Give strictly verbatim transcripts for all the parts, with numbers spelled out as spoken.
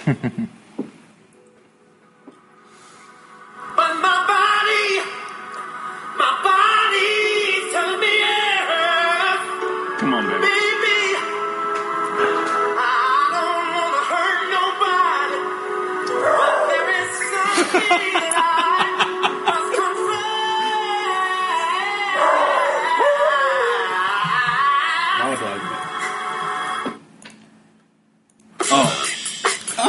my body, my body's telling me yes. Come on, baby. Baby, I don't wanna hurt nobody, but there is something that I must confess. Oh.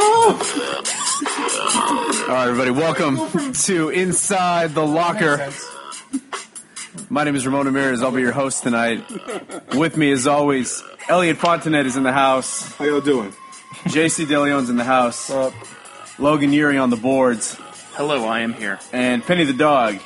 All right, everybody, welcome to Inside the Locker. My name is Ramon Ramirez. I'll be your host tonight. With me, as always, Elliot Fontanet is in the house. How y'all doing? J C DeLeon's in the house. Uh, Logan Yuri on the boards. Hello, I am here. And Penny the dog.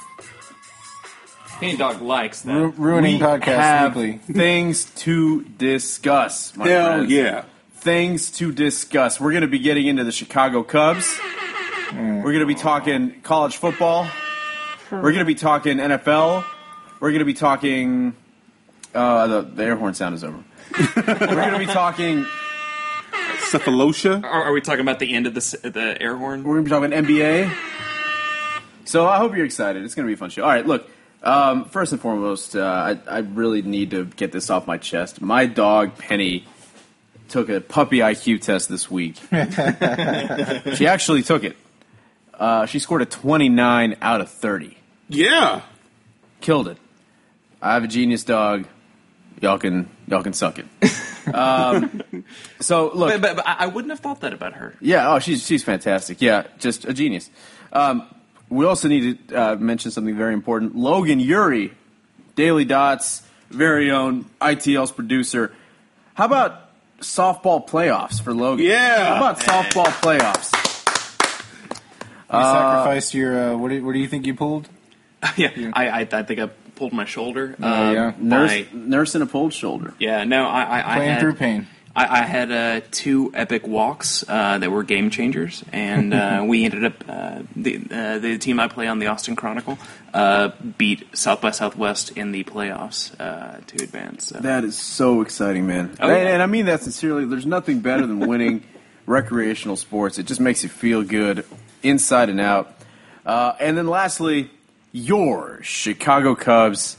Penny Dog likes that. Ru- ruining we podcast have weekly. things to discuss, my Hell friends. yeah. Things to discuss. We're going to be getting into the Chicago Cubs. Mm. We're going to be talking college football. We're going to be talking N F L. We're going to be talking... Uh, the, the air horn sound is over. We're going to be talking... Cephalosha. Are, are we talking about the end of the s- the air horn? We're going to be talking N B A. So I hope you're excited. It's going to be a fun show. All right, look. Um, first and foremost, uh, I, I really need to get this off my chest. My dog, Penny, took a puppy I Q test this week. She actually took it. Uh, she scored a twenty-nine out of thirty. Yeah. Killed it. I have a genius dog. Y'all can y'all can suck it. Um, so look, But, but, but I wouldn't have thought that about her. yeah, oh, she's she's fantastic. Yeah, just a genius. Um, we also need to uh, mention something very important. Logan Yuri, Daily Dots, very own I T L's producer. How about softball playoffs for Logan? Yeah. How about softball playoffs? You sacrificed your. Uh, what, do, what do you think you pulled? yeah, I, I I think I pulled my shoulder. Oh, um, yeah. Nurse, my- nursing a pulled shoulder. yeah, no, I I, I Playing had, through pain. I, I had uh, two epic walks uh, that were game changers, and uh, we ended up uh, the uh, the team I play on, the Austin Chronicle, uh, beat South by Southwest in the playoffs uh, to advance. So. That is so exciting, man. Oh, and, yeah. and I mean that sincerely. There's nothing better than winning recreational sports. It just makes you feel good inside and out. Uh, and then lastly, your Chicago Cubs.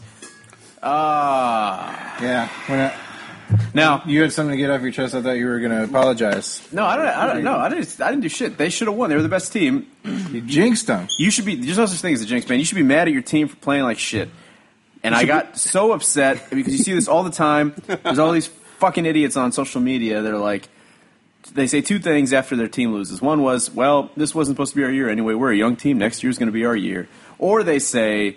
Ah. Yeah. When I, Now, you had something to get off your chest, I thought you were going to apologize. no, I don't. I don't know. I didn't. I didn't do shit. They should have won. They were the best team. You jinxed them. You should be. There's no such thing as a jinx, man. You should be mad at your team for playing like shit. And I got so upset because you see this all the time. There's all these fucking idiots on social media that are like, they say two things after their team loses. One was, well, this wasn't supposed to be our year anyway. We're a young team. Next year's going to be our year. Or they say,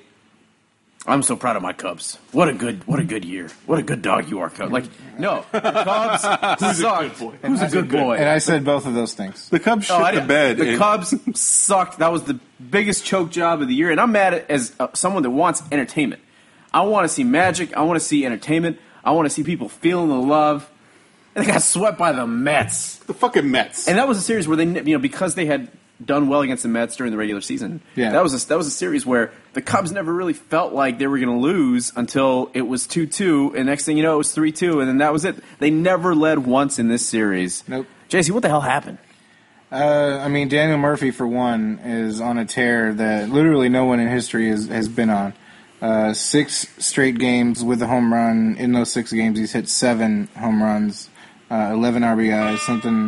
I'm so proud of my Cubs. What a good, what a good year. What a good dog you are, Cubs. Like, no, the Cubs sucked. Who's a good boy? And I said both of those things. The Cubs shit Oh, I the didn't- bed. The and- Cubs sucked. That was the biggest choke job of the year. And I'm mad at, as uh, someone that wants entertainment. I want to see magic. I want to see entertainment. I want to see people feeling the love. And they got swept by the Mets. The fucking Mets. And that was a series where they, you know, because they had done well against the Mets during the regular season. Yeah. That was a, that was a series where the Cubs never really felt like they were going to lose until it was two two, and next thing you know, it was three two, and then that was it. They never led once in this series. Nope. J C, what the hell happened? Uh, I mean, Daniel Murphy, for one, is on a tear that literally no one in history has, has been on. Uh, six straight games with a home run. In those six games, he's hit seven home runs, uh, eleven R B Is, something.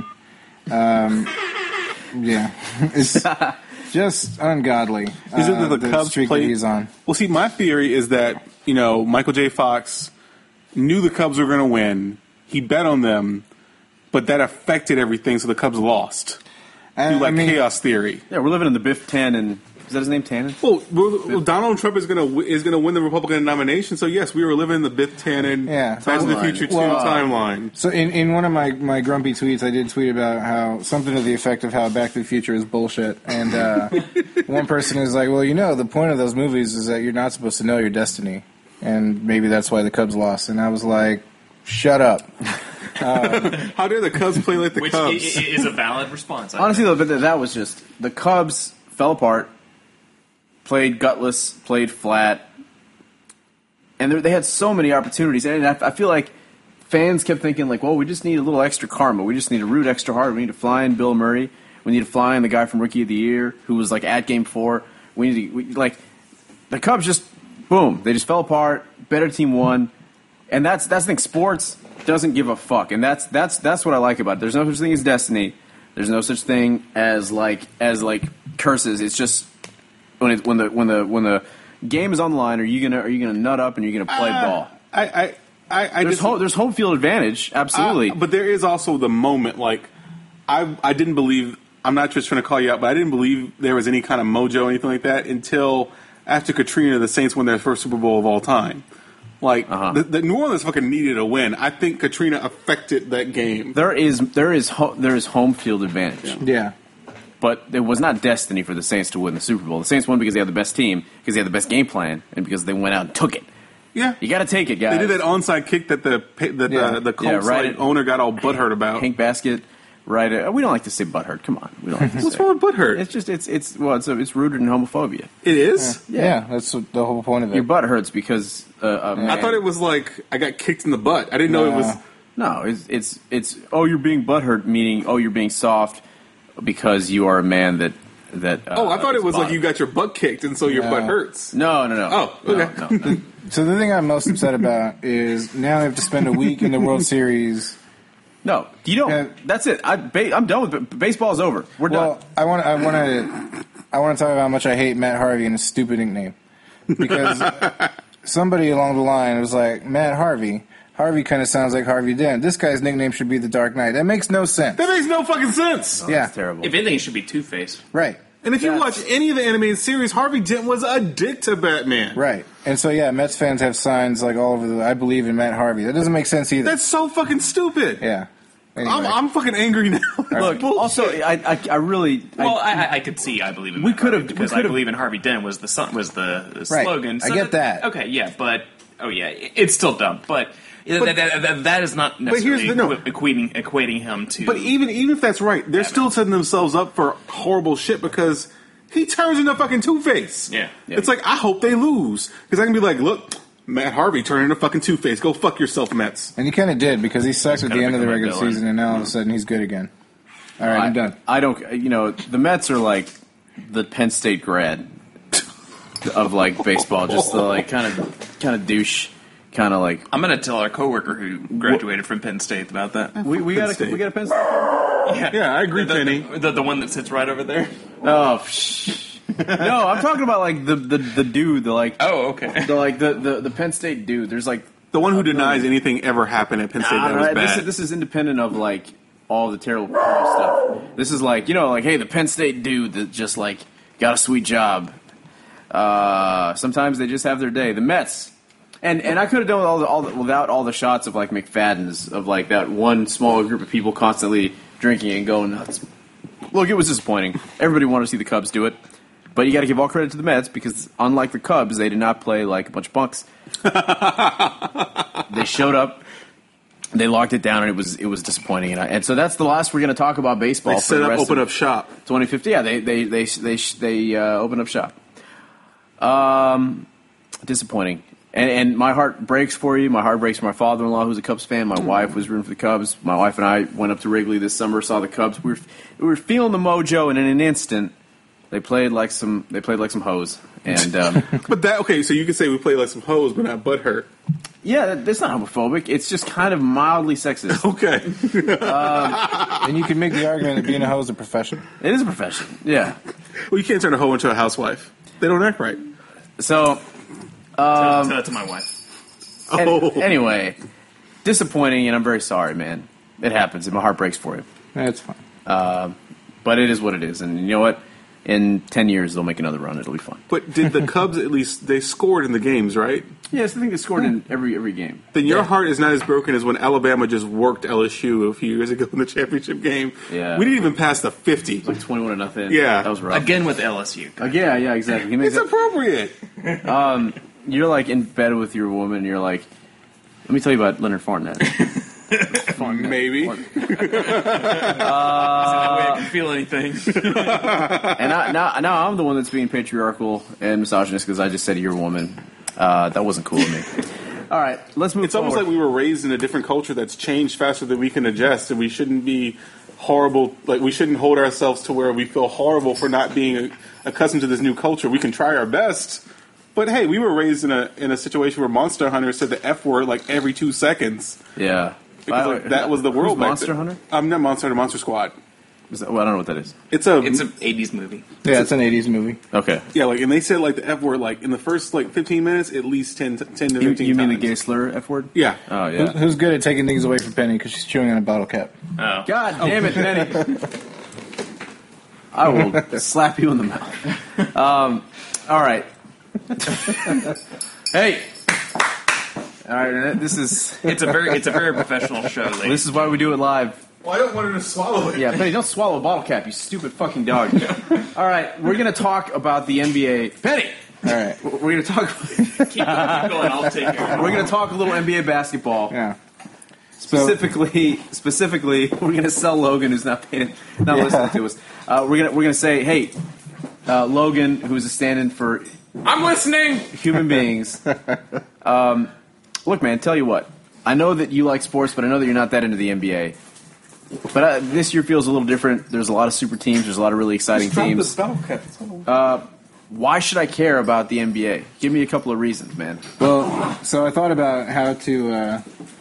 Um, yeah, it's just ungodly. Is it uh, that the Cubs streak played- that he's on? Well, see, my theory is that, you know, Michael J. Fox knew the Cubs were going to win. He bet on them, but that affected everything, so the Cubs lost. I, Through, like, I mean, chaos theory. Yeah, we're living in the Biff Tannen. Is that his name, Tannen? Well, well, well, Donald Trump is going to is going to win the Republican nomination. So yes, we were living in the Biff Tannen Yeah. Back to the Timeline. Future two Well, timeline. So in, in one of my, my grumpy tweets, I did tweet about how something to the effect of how Back to the Future is bullshit. And uh, one person is like, well, you know, the point of those movies is that you're not supposed to know your destiny. And maybe that's why the Cubs lost. And I was like, shut up. How dare the Cubs play like the Which i- Cubs? i- is a valid response. I Honestly, think. though, but that was just the Cubs fell apart, played gutless, played flat, and they they had so many opportunities. And I, I feel like fans kept thinking like, well, we just need a little extra karma. We just need to root extra hard. We need to fly in Bill Murray. We need to fly in the guy from Rookie of the Year who was like at Game Four. We need to we, like the Cubs just boom. They just fell apart. Better team won, and that's that's the thing. Sports doesn't give a fuck, and that's that's that's what I like about it. There's no such thing as destiny. There's no such thing as like as like curses. It's just when it, when the when the when the game is on the line. Are you gonna are you gonna nut up and you're gonna play Uh, ball? I, I, I, I There's just, home, there's home field advantage, absolutely. Uh, but there is also the moment, like, I I didn't believe, I'm not just trying to call you out, but I didn't believe there was any kind of mojo or anything like that until after Katrina, the Saints won their first Super Bowl of all time. Like, Uh-huh. the, the New Orleans fucking needed a win. I think Katrina affected that game. there is there is ho- there is home field advantage, Yeah. but it was not destiny for the Saints to win the Super Bowl. The Saints won because they had the best team, because they had the best game plan, and because they went out and took it. Yeah. You got to take it, guys. They did that onside kick that the that Yeah. the, the Colts Yeah, right. like, owner got all butthurt about. Hank Basket, right? Uh, we don't like to say butthurt. Come on, we don't like to What's say. wrong with butthurt? It's just it's it's well, it's it's rooted in homophobia. It is? Yeah, that's what the whole point of it. Your butt hurts because uh, a man, I thought it was like I got kicked in the butt. I didn't know it was. No. no. It's it's it's oh, you're being butthurt, meaning oh, you're being soft because you are a man that that. Uh, Oh, I thought it is was like bottom. you got your butt kicked and so your No. butt hurts. No, no, no. Oh, No, okay. no. So the thing I'm most upset about is now I have to spend a week in the World Series. No, you don't. Yeah. That's it. I, ba- I'm done with it. Baseball's over. We're Well, done. I want I want to I want to talk about how much I hate Matt Harvey and his stupid nickname because somebody along the line was like Matt Harvey. Harvey kind of sounds like Harvey Dent. This guy's nickname should be the Dark Knight. That makes no sense. That makes no fucking sense. yeah, That's terrible. If anything, it should be Two Face. right. And if you That's- watch any of the animated series, Harvey Dent was a dick to Batman. Right. And so, yeah, Mets fans have signs like all over the I believe in Matt Harvey. That doesn't make sense either. That's so fucking stupid. yeah. Anyway. I'm, I'm fucking angry now. Look, also, I, I, I really. Well, I, I, I, I could see I believe in We Matt could've- Harvey because we I could've- believe in Harvey Dent was the son, was the, the Right. slogan. I get that. Okay, yeah, but oh yeah, it- it's still dumb, but. that, that, that, that is not here's necessarily the- no. equi- equating equating him to. But even even if that's right, they're Batman. still setting themselves up for horrible shit because he turns into fucking Two Face. Yeah. Yeah. It's like I hope they lose because I can be like, look, Matt Harvey turned into fucking Two Face. Go fuck yourself, Mets. And he kind of did because he sucks at the kinda end of the become a regular villain. season, and now all of a sudden he's good again. All right, I, I'm done. I don't. You know, the Mets are like the Penn State grad of like baseball. Just the like kind of kind of douche, kind of like. I'm gonna tell our coworker who graduated from Penn State about that. We, we got a State. we got a Penn State. Yeah, Yeah, I agree, the, Penny. The, the, the one that sits right over there. Oh, psh. No, I'm talking about like the the, the dude, the like Oh, okay. the like the, the the Penn State dude. There's like The one who denies anything ever happened at Penn State I that don't was know, bad. this is this is independent of like all the terrible stuff. This is like you know like hey the Penn State dude that just like got a sweet job. Uh, sometimes they just have their day. The Mets. And and I could have done with all the, all the, without all the shots of like McFadden's of like that one small group of people constantly drinking and going nuts. Look, it was disappointing. Everybody wanted to see the Cubs do it, but you got to give all credit to the Mets because unlike the Cubs, they did not play like a bunch of punks. They showed up, they locked it down, and it was it was disappointing. And, I, and so that's the last we're going to talk about baseball They for set the up, rest open of up shop. twenty fifty. Yeah, they they they they they uh, opened up shop. Um, disappointing. And, and my heart breaks for you. My heart breaks for my father-in-law, who's a Cubs fan. My wife was rooting for the Cubs. My wife and I went up to Wrigley this summer, saw the Cubs. We were we were feeling the mojo, and in an instant, they played like some they played like some hoes. And um, But that okay, so you could say we play like some hoes, but not butthurt. yeah, that, that's not homophobic. It's just kind of mildly sexist. Okay. And you can make the argument that being a hoe is a profession. It is a profession. Yeah. Well, you can't turn a hoe into a housewife. They don't act right. So tell, tell that to my wife. an- Oh. anyway, disappointing, and I'm very sorry, man. It happens, and my heart breaks for you. That's fine. But it is what it is, and you know what? In ten years, they'll make another run. It'll be fun. But did the Cubs at least they scored in the games, right? Yes, I think they scored in every every game. Then your heart is not as broken as when Alabama just worked L S U a few years ago in the championship game. Yeah. We didn't even pass the fifty. Like twenty-one to nothing. Yeah. that was rough. Again with L S U. Uh, yeah, yeah, exactly. He makes It's that, appropriate. you're like in bed with your woman. And you're like, let me tell you about Leonard Fournette. Maybe. Uh, way I can feel anything. And I, now, now I'm the one that's being patriarchal and misogynist because I just said you're a woman. Uh, that wasn't cool of me. All right, let's move It's almost forward. like we were raised in a different culture that's changed faster than we can adjust, and we shouldn't be horrible. Like we shouldn't hold ourselves to where we feel horrible for not being accustomed to this new culture. We can try our best, but hey, we were raised in a in a situation where Monster Hunter said the F word like every two seconds. yeah. Because like, that was the world. Who's back Monster then. Hunter? I'm not Monster Hunter. Monster Squad. Is that, well, I don't know what that is. It's a It's an eighties movie. Yeah, it's an eighties movie. Okay. yeah, like and they said like the F word like in the first like fifteen minutes at least ten, ten to You, fifteen you mean the times. gay slur F word? Yeah. Oh, Who- yeah. Who's good at taking things away from Penny because she's chewing on a bottle cap? Oh. God damn it, Penny. I will slap you in the mouth. Um, all right. Hey. All right, this is It's a very it's a very professional show, ladies. this is why we do it live. Well, I don't want her to swallow it. Yeah, Penny, don't swallow a bottle cap, you stupid fucking dog. All right, we're going to talk about the N B A. Penny! All right. We're going to talk keep, keep going. I'll take care. We're going to talk a little N B A basketball. Yeah. So, Specifically, specifically, we're going to sell Logan, who's not paying, not Yeah. listening to us. Uh, we're going to we're going to say, hey, uh, Logan, who's a stand-in for I'm listening. human beings. Um, look, man, tell you what. I know that you like sports, but I know that you're not that into the N B A. But uh, this year feels a little different. There's a lot of super teams. There's a lot of really exciting Drop teams. this bottle cap. It's all- Why should I care about the N B A? Give me a couple of reasons, man. well, so I thought about how to. Uh,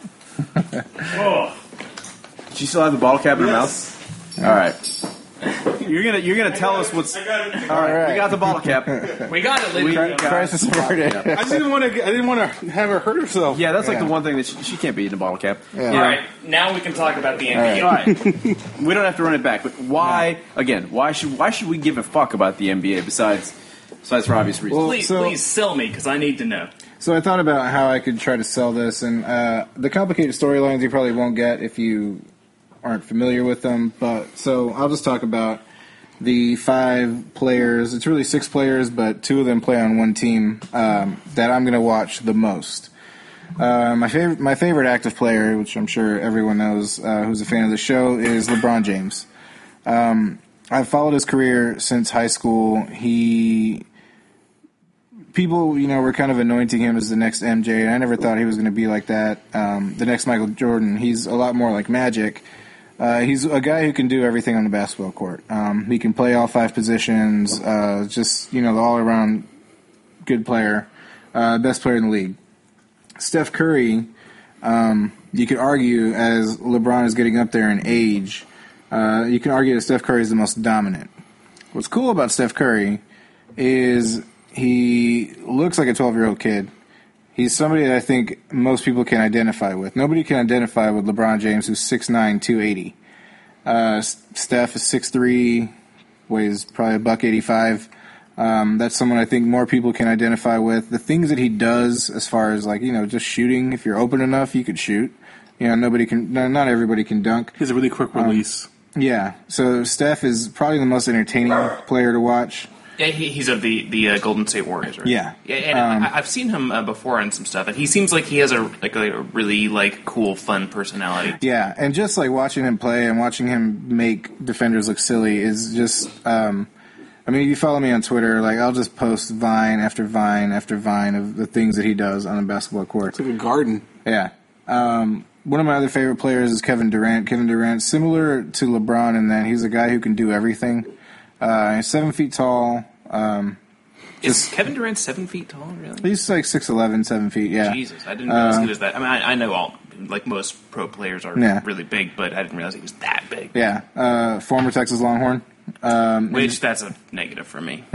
Did you still have the bottle cap in Yes. your mouth? All right. You're gonna you're gonna tell us what's. All got it. right, All we right. got the bottle cap. We got it, ladies. We got crisis averted. I just didn't want to. I didn't want to have her hurt herself. Yeah, that's like Yeah. the one thing that she, she can't be eating a bottle cap. Yeah. All right, now we can talk about the N B A. All right. We don't have to run it back, but why? Again, why should why should we give a fuck about the N B A besides besides for obvious reasons? Well, Please, so- please sell me because I need to know. So I thought about how I could try to sell this, and uh, the complicated storylines you probably won't get if you aren't familiar with them. But so I'll just talk about the five players. It's really six players, but two of them play on one team um, that I'm going to watch the most. Uh, my favorite, my favorite active player, which I'm sure everyone knows, uh, who's a fan of the show, is LeBron James. Um, I've followed his career since high school. He people, you know, were kind of anointing him as the next M J, and I never thought he was going to be like that. Um, the next Michael Jordan. He's a lot more like Magic. Uh, he's a guy who can do everything on the basketball court. Um, he can play all five positions. Uh, just, you know, the all-around good player, uh, best player in the league. Steph Curry, um, you could argue, as LeBron is getting up there in age, uh, you can argue that Steph Curry is the most dominant. What's cool about Steph Curry is he looks like a twelve-year-old kid. He's somebody that I think most people can identify with. Nobody can identify with LeBron James, who's six nine, two eighty. Uh, Steph is six three, weighs probably a buck eighty-five. Um, that's someone I think more people can identify with. The things that he does, as far as like you know, just shooting. If you're open enough, you could shoot. You know, nobody can. No, not everybody can dunk. He has a really quick release. Yeah. So Steph is probably the most entertaining player to watch. Yeah, he, he's of the the uh, Golden State Warriors, right? Yeah. Yeah, and Um, I, I've seen him uh, before on some stuff, and he seems like he has a like a really like cool, fun personality. Yeah, and just like watching him play and watching him make defenders look silly is just. Um, I mean, if you follow me on Twitter, like I'll just post vine after vine after vine of the things that he does on a basketball court. It's like a garden. Yeah. Um, one of my other favorite players is Kevin Durant. Kevin Durant, similar to LeBron in that he's a guy who can do everything. Uh, he's seven feet tall. Um, Is Kevin Durant seven feet tall? Really? he's like six eleven, seven feet. Yeah. Jesus, I didn't realize Uh, he was that. I mean, I, I know all like most pro players are Yeah. really big, but I didn't realize he was that big. Yeah. Uh, former Texas Longhorn. Um, Which that's a negative for me.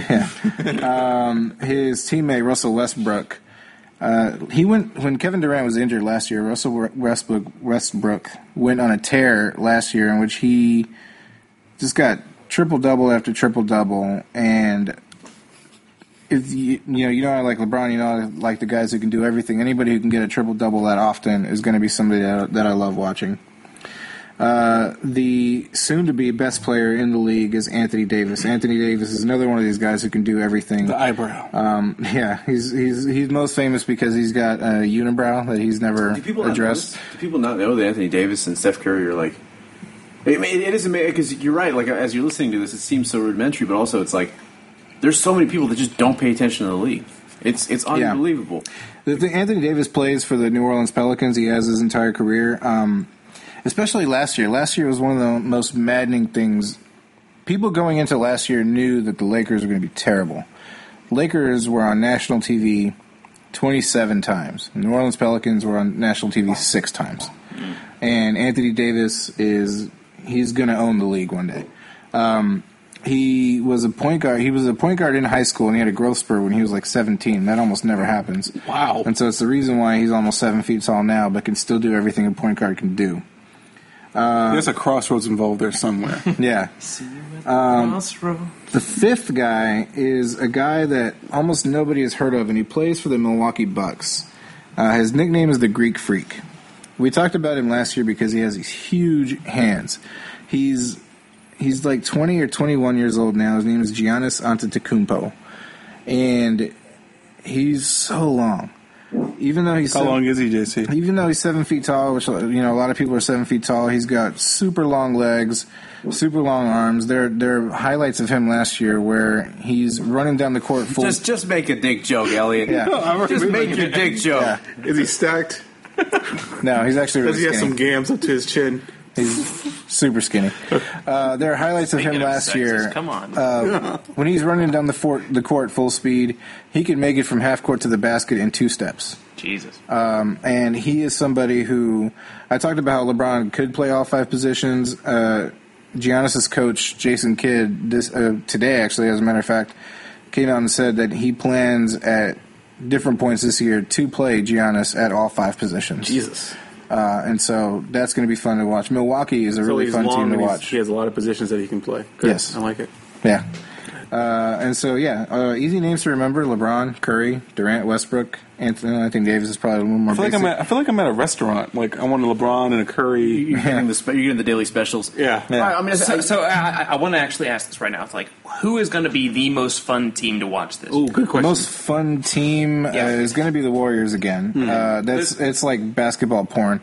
um, his teammate Russell Westbrook. Uh, he went when Kevin Durant was injured last year. Russell Westbrook, Westbrook went on a tear last year in which he just got triple double after triple double. And if you, you know, you know, I like LeBron. You know, I like the guys who can do everything. Anybody who can get a triple double that often is going to be somebody that, that I love watching. Uh, the soon-to-be best player in the league is Anthony Davis. Anthony Davis is another one of these guys who can do everything. The eyebrow. Um, yeah, he's he's he's most famous because he's got a unibrow that he's never Do people not addressed. know this? Do people not know that Anthony Davis and Steph Curry are like? I mean, it is amazing because you're right. Like as you're listening to this, it seems so rudimentary, but also it's like there's so many people that just don't pay attention to the league. It's it's unbelievable. The thing, Anthony Davis plays for the New Orleans Pelicans. He has his entire career, um, especially last year. Last year was one of the most maddening things. People going into last year knew that the Lakers were going to be terrible. Lakers were on national T V twenty-seven times. The New Orleans Pelicans were on national T V six times. And Anthony Davis is he's going to own the league one day. Um, he was a point guard. He was a point guard in high school, and he had a growth spurt when he was like seventeen. That almost never happens. Wow. And so it's the reason why he's almost seven feet tall now, but can still do everything a point guard can do. There's a crossroads involved there somewhere. Yeah. Um, The fifth guy is a guy that almost nobody has heard of, and he plays for the Milwaukee Bucks. Uh, his nickname is the Greek Freak. We talked about him last year because he has these huge hands. He's he's like twenty or twenty-one years old now. His name is Giannis Antetokounmpo, and he's so long. Even though he's How seven, long is he, J C? even though he's seven feet tall, which you know a lot of people are seven feet tall, he's got super long legs, super long arms. There, there are highlights of him last year where he's running down the court full. Just just make a dick joke, Elliot. Yeah. I'm Just really- make your dick joke. Yeah. Is he stacked? No, he's actually Does really he have skinny. some gams up to his chin? He's super skinny. Uh, there are highlights of him Speaking of last sexist, year. Come on. Uh, when he's running down the, fort, the court full speed, he can make it from half court to the basket in two steps. Jesus. Um, and he is somebody who I talked about how LeBron could play all five positions. Uh, Giannis's coach, Jason Kidd, this, uh, today actually, as a matter of fact, came out and said that he plans at different points this year to play Giannis at all five positions. Jesus. Uh, and so that's going to be fun to watch. Milwaukee is a So really he's fun long team to and he's- watch. he has a lot of positions that he can play. Good. Yes. I like it. Yeah. Uh, and so, yeah, uh, easy names to remember: LeBron, Curry, Durant, Westbrook, Anthony. I think Davis is probably a little more I feel, like basic. I'm at, I feel like I'm at a restaurant. Like, I want a LeBron and a Curry. You're getting the spe- you're getting the daily specials. Yeah. Yeah. I, I mean, So, I, so I, I want to actually ask this right now. It's like, who is going to be the most fun team to watch this? Ooh, good question. Most fun team uh, Yeah. is going to be the Warriors again. Hmm. Uh, that's it's like basketball porn.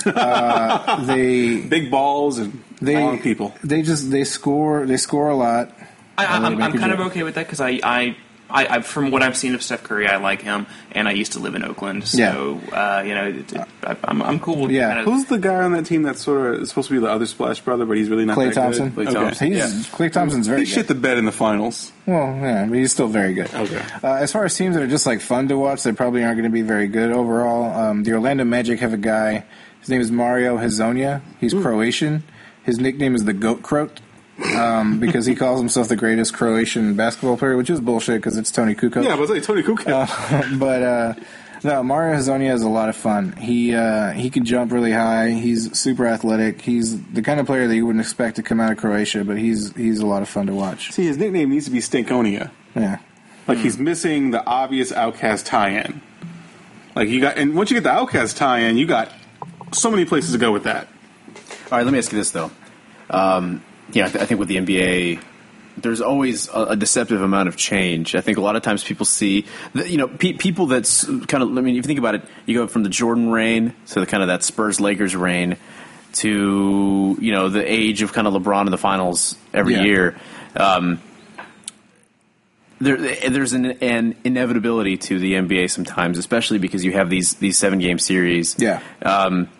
Uh, they Big balls and they long people. They just they score they score a lot. I, I, And they I'm, make I'm a kind of joke. okay with that because I, I, I, I, from what I've seen of Steph Curry, I like him, and I used to live in Oakland, so uh, you know, it, it, I, I'm, I'm cool with Yeah. kind of, Who's the guy on that team that's sort of supposed to be the other Splash brother, but he's really not Klay that Thompson. good? Klay Okay. Thompson. He's Yeah. Klay Thompson's very He good. shit the bed in the finals. Well, yeah, but he's still very good. Okay. Uh, as far as teams that are just like fun to watch, they probably aren't going to be very good overall. Um, the Orlando Magic have a guy. His name is Mario Hezonja. He's Croatian. His nickname is the Goat Croat. Um, because he calls himself the greatest Croatian basketball player, which is bullshit because it's Tony Kukoc. Yeah, but it's like Tony Kukoc. Uh, but uh, no, Mario Hezonja is a lot of fun. He uh, he can jump really high. He's super athletic. He's the kind of player that you wouldn't expect to come out of Croatia, but he's he's a lot of fun to watch. See, his nickname needs to be Stinkonia. Yeah. Like he's missing the obvious Outcast tie-in. Like you got, and once you get the Outcast tie-in, you got so many places to go with that. all right, let me ask you this though. Um, yeah, I, th- I think with the N B A, there's always a, a deceptive amount of change. I think a lot of times people see, the, you know, pe- people that's kind of. I mean, if you think about it, you go from the Jordan reign to the kind of that Spurs Lakers reign to you know the age of kind of LeBron in the finals every Yeah. year. Um, there, there's an, an inevitability to the N B A sometimes, especially because you have these these seven game series. Yeah. Um,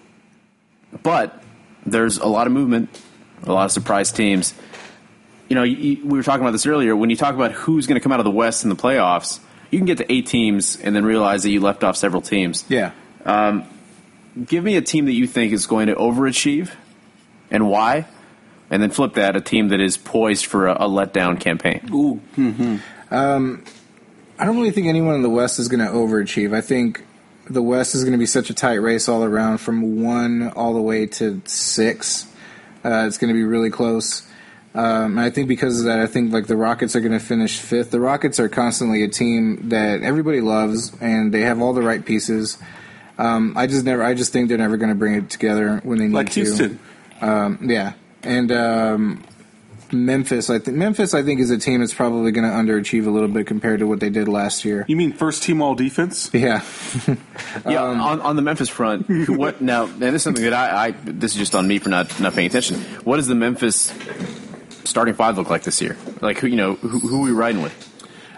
but there's a lot of movement, a lot of surprise teams. You know, you, you- we were talking about this earlier. When you talk about who's going to come out of the West in the playoffs, you can get to eight teams and then realize that you left off several teams. Yeah. Give me a team that you think is going to overachieve and why, and then flip that, a team that is poised for a, a letdown campaign. Ooh, I don't really think anyone in the West is going to overachieve. I think the West is going to be such a tight race all around, from one all the way to six. Uh, it's going to be really close. Um, and I think because of that, I think like the Rockets are going to finish fifth. The Rockets are constantly a team that everybody loves, and they have all the right pieces. Um, I just never. I just think they're never going to bring it together when they need like to. Houston. Um, yeah, and um, Memphis. I think Memphis. I think is a team that's probably going to underachieve a little bit compared to what they did last year. You mean first team all defense? Yeah. Yeah, Um, on, on the Memphis front, who- what now? And this is something that I, I this is just on me for not not paying attention. What does the Memphis starting five look like this year? Like who you know who, who are we riding with?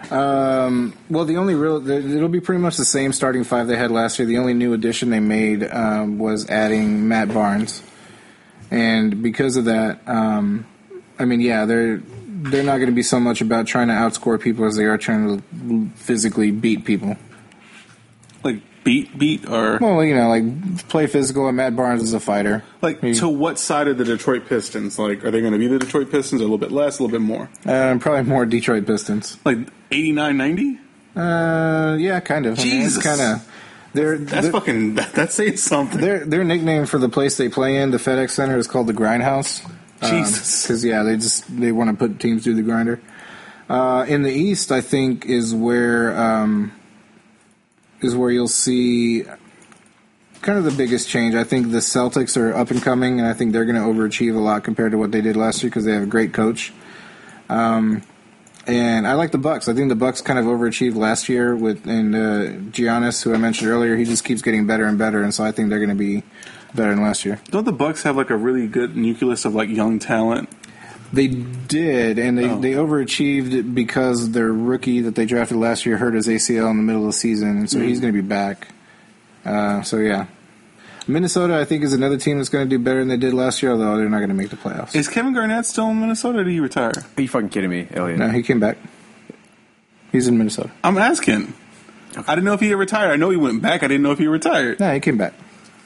Um, well, the only real the, it'll be pretty much the same starting five they had last year. The only new addition they made um, was adding Matt Barnes, and because of that, um, I mean, yeah, they're they're not going to be so much about trying to outscore people as they are trying to physically beat people. Like beat, beat, or Well, you know, like play physical, and Matt Barnes is a fighter. like He- to what side of the Detroit Pistons? Like, are they going to be the Detroit Pistons, or a little bit less, a little bit more? uh, probably more Detroit Pistons. Like eighty-nine, ninety? Uh, yeah, kind of. Jesus. kind of. They're That's they're, fucking. That, that's saying something. their their nickname for the place they play in, the FedEx Center, is called the Grindhouse. Jesus. Because yeah, they just they want to put teams through the grinder. Uh, in the East, I think is where um, is where you'll see kind of the biggest change. I think the Celtics are up and coming, and I think they're going to overachieve a lot compared to what they did last year because they have a great coach. Um, and I like the Bucks. I think the Bucks kind of overachieved last year with and uh, Giannis, who I mentioned earlier. He just keeps getting better and better, and so I think they're going to be better than last year. Don't the Bucks have like a really good nucleus of like young talent? They did, and they, Oh. they overachieved because their rookie that they drafted last year hurt his A C L in the middle of the season, and so he's going to be back. Uh, so, yeah. Minnesota, I think, is another team that's going to do better than they did last year, although they're not going to make the playoffs. Is Kevin Garnett still in Minnesota, or did he retire? Are you fucking kidding me, Elliot? No, he came back. He's in Minnesota. I'm asking. I didn't know if he had retired. I know he went back. I didn't know if he retired. No, he came back.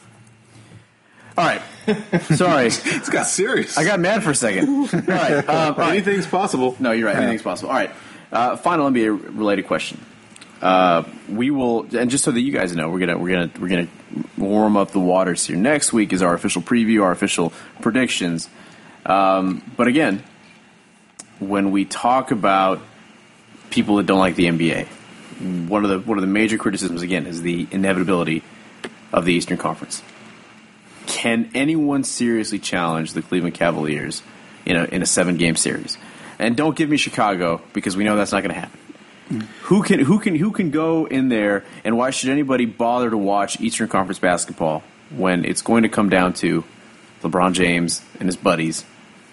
All right. Sorry. It's got serious. I got mad for a second. All right. Um, all right. Anything's possible. No, you're right. Anything's possible. All right. Uh, final N B A related question. Uh, we will, and just so that you guys know, we're gonna we're gonna we're gonna warm up the waters here. Next week is our official preview, our official predictions. Um, but again, when we talk about people that don't like the N B A, one of the one of the major criticisms again is the inevitability of the Eastern Conference. Can anyone seriously challenge the Cleveland Cavaliers in a in a seven game series? And don't give me Chicago because we know that's not going to happen. Mm. Who can who can who can go in there, and why should anybody bother to watch Eastern Conference basketball when it's going to come down to LeBron James and his buddies?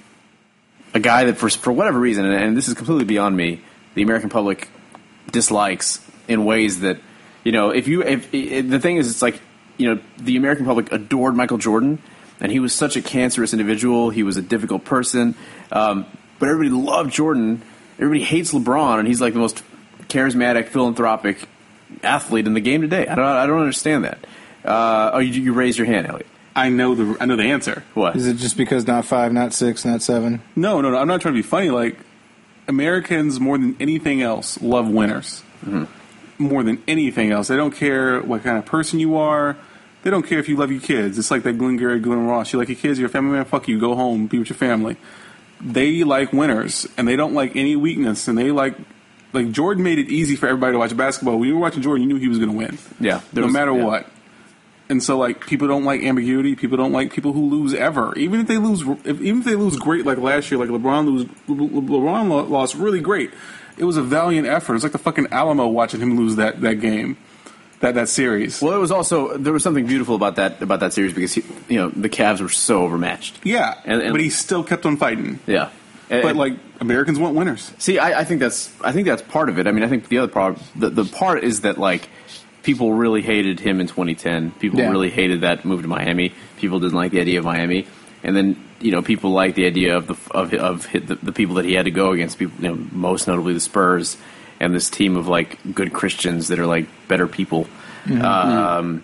A guy that for for whatever reason, and, and this is completely beyond me, the American public dislikes in ways that, you know, if you if, if the thing is, it's like, you know, the American public adored Michael Jordan, and he was such a cancerous individual. He was a difficult person, um, but everybody loved Jordan. Everybody hates LeBron, and he's like the most charismatic, philanthropic athlete in the game today. I don't, I don't understand that. Uh, oh, you, you raised your hand, Elliot. I know the I know the answer. What? Is it just because not five, not six, not seven? No, no, no. I'm not trying to be funny. Like, Americans, more than anything else, love winners. Mm-hmm. More than anything else. They don't care what kind of person you are. They don't care if you love your kids. It's like that Glengarry Glen Ross. You like your kids, you're a family man, fuck you, go home, be with your family. They like winners, and they don't like any weakness, and they like... Like, Jordan made it easy for everybody to watch basketball. When you were watching Jordan, you knew he was going to win. Yeah. No was- matter yeah. what. And so, like, people don't like ambiguity. People don't like people who lose ever. Even if they lose, if, even if they lose great, like last year, like LeBron lose, Le- LeBron lo- lost really great. It was a valiant effort. It's like the fucking Alamo watching him lose that, that game, that that series. Well, it was also there was something beautiful about that about that series because he, you know, the Cavs were so overmatched. Yeah, And- and- but he still kept on fighting. Yeah. And- But like Americans want winners. See, I, I think that's I think that's part of it. I mean, I think the other part, the, the part is that like people really hated him in twenty ten. People Yeah. really hated that move to Miami. People didn't like the idea of Miami, and then you know people like the idea of the of of hit the, the people that he had to go against. People, you know, most notably the Spurs and this team of like good Christians that are like better people. Mm-hmm. Um,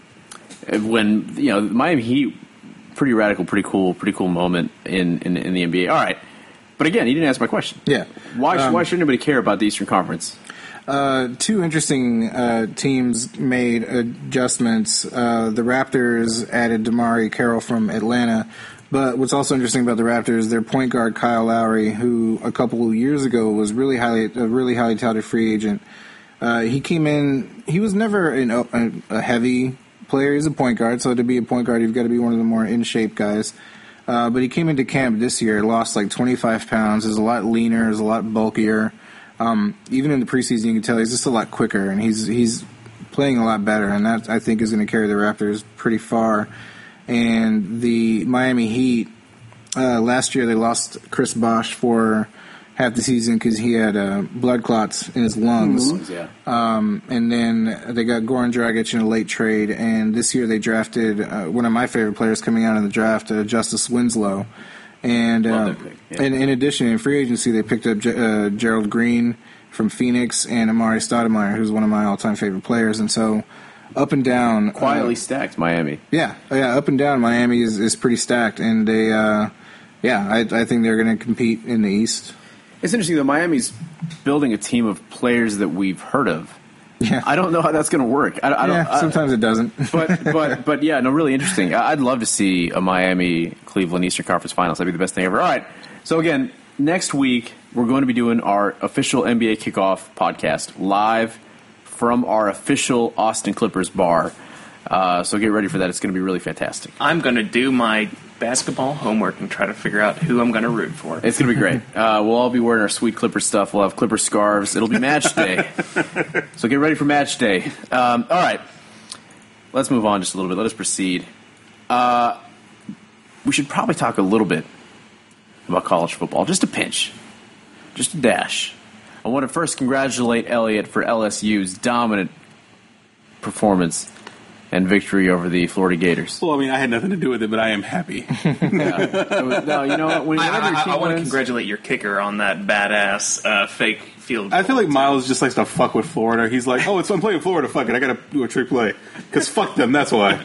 when you know Miami Heat, pretty radical, pretty cool, pretty cool moment in in, in the N B A. All right. But again, you didn't answer my question. Yeah. Why, Um, why should anybody care about the Eastern Conference? Uh, two interesting uh, teams made adjustments. Uh, the Raptors added Damari Carroll from Atlanta. But what's also interesting about the Raptors, their point guard Kyle Lowry, who a couple of years ago was really highly a really highly touted free agent. Uh, he came in. He was never an, a, a heavy player. He's a point guard, so to be a point guard, you've got to be one of the more in shape guys. Uh, but he came into camp this year, lost like twenty-five pounds, is a lot leaner, is a lot bulkier. Um, even in the preseason, you can tell he's just a lot quicker, and he's he's playing a lot better, and that, I think, is going to carry the Raptors pretty far. And the Miami Heat, uh, last year they lost Chris Bosh for half the season because he had uh, blood clots in his lungs. Yeah. Um, and then they got Goran Dragic in a late trade, and this year they drafted uh, one of my favorite players coming out in the draft, uh, Justice Winslow. And uh, Love that pick, yeah. in, in addition, in free agency, they picked up J- uh, Gerald Green from Phoenix and Amari Stoudemire, who's one of my all-time favorite players. And so, up and down, Quietly uh, stacked, Miami. yeah, yeah, up and down, Miami is, is pretty stacked, and they, uh, yeah, I, I think they're going to compete in the East. It's interesting that Miami's building a team of players that we've heard of. Yeah, I don't know how that's going to work. I, I don't. yeah, I- sometimes it doesn't. but but but yeah, no, really interesting. I- I'd love to see a Miami Cleveland Eastern Conference Finals. That'd be the best thing ever. All right. So again, next week we're going to be doing our official N B A kickoff podcast live from our official Austin Clippers bar. Uh, so get ready for that. It's going to be really fantastic. I'm going to do my basketball homework and try to figure out who I'm going to root for. It's going to be great. Uh, we'll all be wearing our sweet Clipper stuff. We'll have Clipper scarves. It'll be match day. So get ready for match day. Um, all right. Let's move on just a little bit. Let us proceed. Uh, we should probably talk a little bit about college football. Just a pinch. Just a dash. I want to first congratulate Elliott for L S U's dominant performance and victory over the Florida Gators. Well, I mean, I had nothing to do with it, but I am happy. Yeah. No, you know what? When- I, whenever your I, team I want to wins- congratulate your kicker on that badass uh, fake field I feel goal. like Miles just likes to fuck with Florida. He's like, oh, it's I'm playing Florida. Fuck it, I got to do a trick play because fuck them. That's why.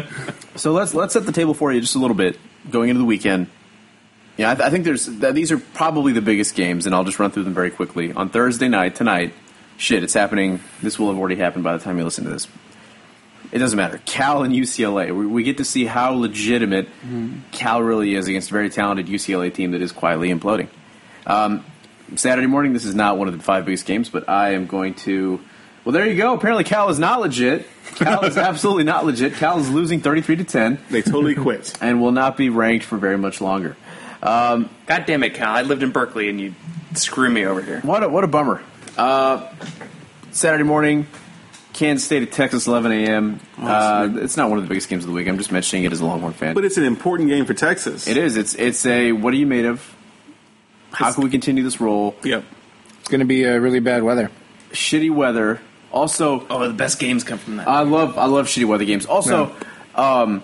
So let's let's set the table for you just a little bit going into the weekend. Yeah, I, th- I think there's th- these are probably the biggest games, and I'll just run through them very quickly. On Thursday night tonight, shit, it's happening. This will have already happened by the time you listen to this. It doesn't matter. Cal and U C L A. We, we get to see how legitimate Cal really is against a very talented U C L A team that is quietly imploding. Um, Saturday morning, this is not one of the five biggest games, but I am going to. Well, there you go. Apparently, Cal is not legit. Cal is absolutely not legit. Cal is losing thirty-three to ten. They totally quit. And will not be ranked for very much longer. Um, God damn it, Cal. I lived in Berkeley and you screw me over here. what a what a bummer. Uh, Saturday morning, Kansas State at Texas, eleven a.m. Uh, it's not one of the biggest games of the week. I'm just mentioning it as a Longhorn fan. But it's an important game for Texas. It is. It's it's a what are you made of? How can we continue this roll? Yep. It's going to be uh, really bad weather. Shitty weather. Also, Oh, the best games come from that. I love I love shitty weather games. Also, um,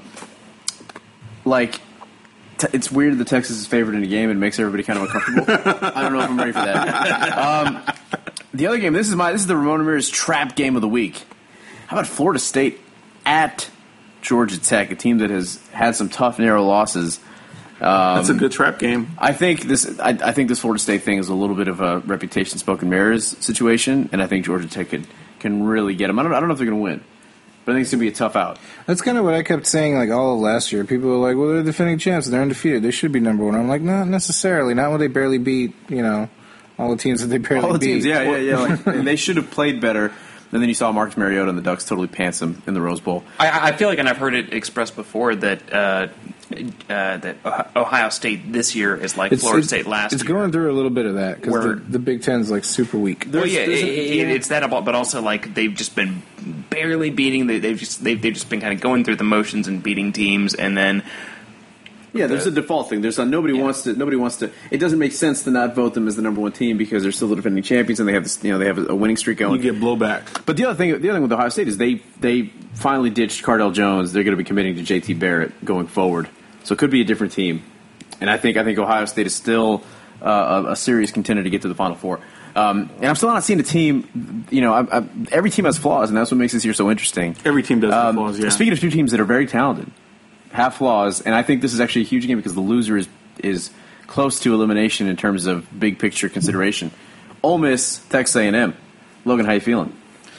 like t- it's weird that Texas is favored in a game and makes everybody kind of uncomfortable. I don't know if I'm ready for that. Um, the other game. This is my this is the Ramon Ramirez trap game of the week. How about Florida State at Georgia Tech, a team that has had some tough narrow losses. That's a good trap game. I think this. I, I think this Florida State thing is a little bit of a reputation spoken mirrors situation, and I think Georgia Tech could, can really get them. I don't. I don't know if they're going to win, but I think it's going to be a tough out. That's kind of what I kept saying, like, all of last year. People were like, well, they're defending champs. They're undefeated. They should be number one. I'm like, not necessarily. Not when they barely beat, you know, all the teams that they barely All the beat. teams, yeah, yeah, yeah. Like, they should have played better. And then you saw Marcus Mariota and the Ducks totally pants them in the Rose Bowl. I, I feel like, and I've heard it expressed before, that uh, uh, that Ohio State this year is like Florida State last It's year. going through a little bit of that because Where- the, the Big Ten's like super weak. Well, yeah, there's it, a- it, it's that about, but also like they've just been barely beating. They, they've just they've, they've just been kind of going through the motions and beating teams, and then Yeah, there's a default thing. There's a, nobody Yeah. wants to. Nobody wants to. It doesn't make sense to not vote them as the number one team because they're still the defending champions and they have this. You know, they have a winning streak You going. get blowback. But the other thing, the other thing with Ohio State is they they finally ditched Cardell Jones. They're going to be committing to J T Barrett going forward, so it could be a different team. And I think I think Ohio State is still uh, a, a serious contender to get to the Final Four. Um, and I'm still not seeing a team. You know, I, I, every team has flaws, and that's what makes this year so interesting. Every team does have Um, flaws, yeah. Speaking of two teams that are very talented, have flaws, and I think this is actually a huge game because the loser is is close to elimination in terms of big picture consideration. Ole Miss, Texas A and M. Logan, how you feeling?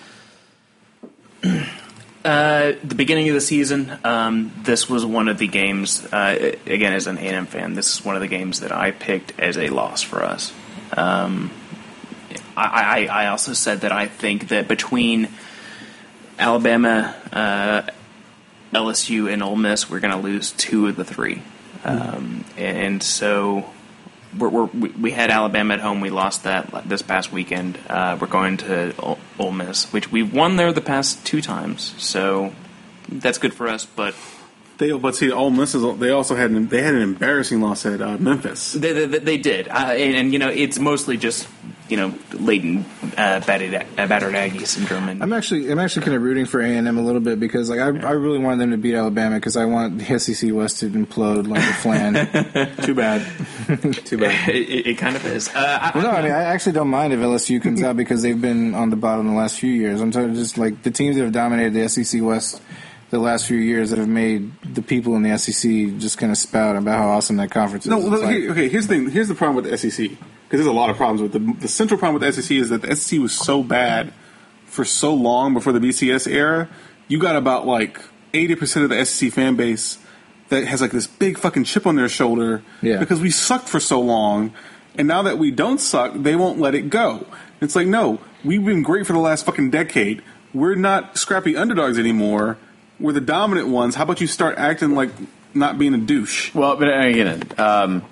Uh, the beginning of the season, um, this was one of the games, uh, again, as an A and M fan, this is one of the games that I picked as a loss for us. Um, I, I, I also said that I think that between Alabama, uh, L S U, and Ole Miss, we're going to lose two of the three. Um, and so we're, we're, we we had Alabama at home. We lost that this past weekend. Uh, we're going to Ole, Ole Miss, which we've won there the past two times. So that's good for us. But They, but see, Ole Miss is, they also had an, they had an embarrassing loss at uh, Memphis. They, they, they did, uh, and, and you know it's mostly just you know latent uh, battered, uh, battered Aggie syndrome. And I'm actually I'm actually kind of rooting for A and M a little bit because like I I really wanted them to beat Alabama because I want the S E C West to implode like a flan. Too bad. Too bad. it, it, it kind of is. Uh, I, Well, no, I mean I actually don't mind if L S U comes out because they've been on the bottom the last few years. I'm talking just like the teams that have dominated the S E C West the last few years that have made the people in the S E C just kind of spout about how awesome that conference is. No, It's well, like- here, okay. Here's the thing. Here's the problem with the S E C because there's a lot of problems with the the central problem with the S E C is that the S E C was so bad for so long before the B C S era. You got about like eighty percent of the S E C fan base that has like this big fucking chip on their shoulder Yeah. because we sucked for so long, and now that we don't suck, they won't let it go. It's like no, we've been great for the last fucking decade. We're not scrappy underdogs anymore. We're the dominant ones. How about you start acting like not being a douche? Well, but again, um,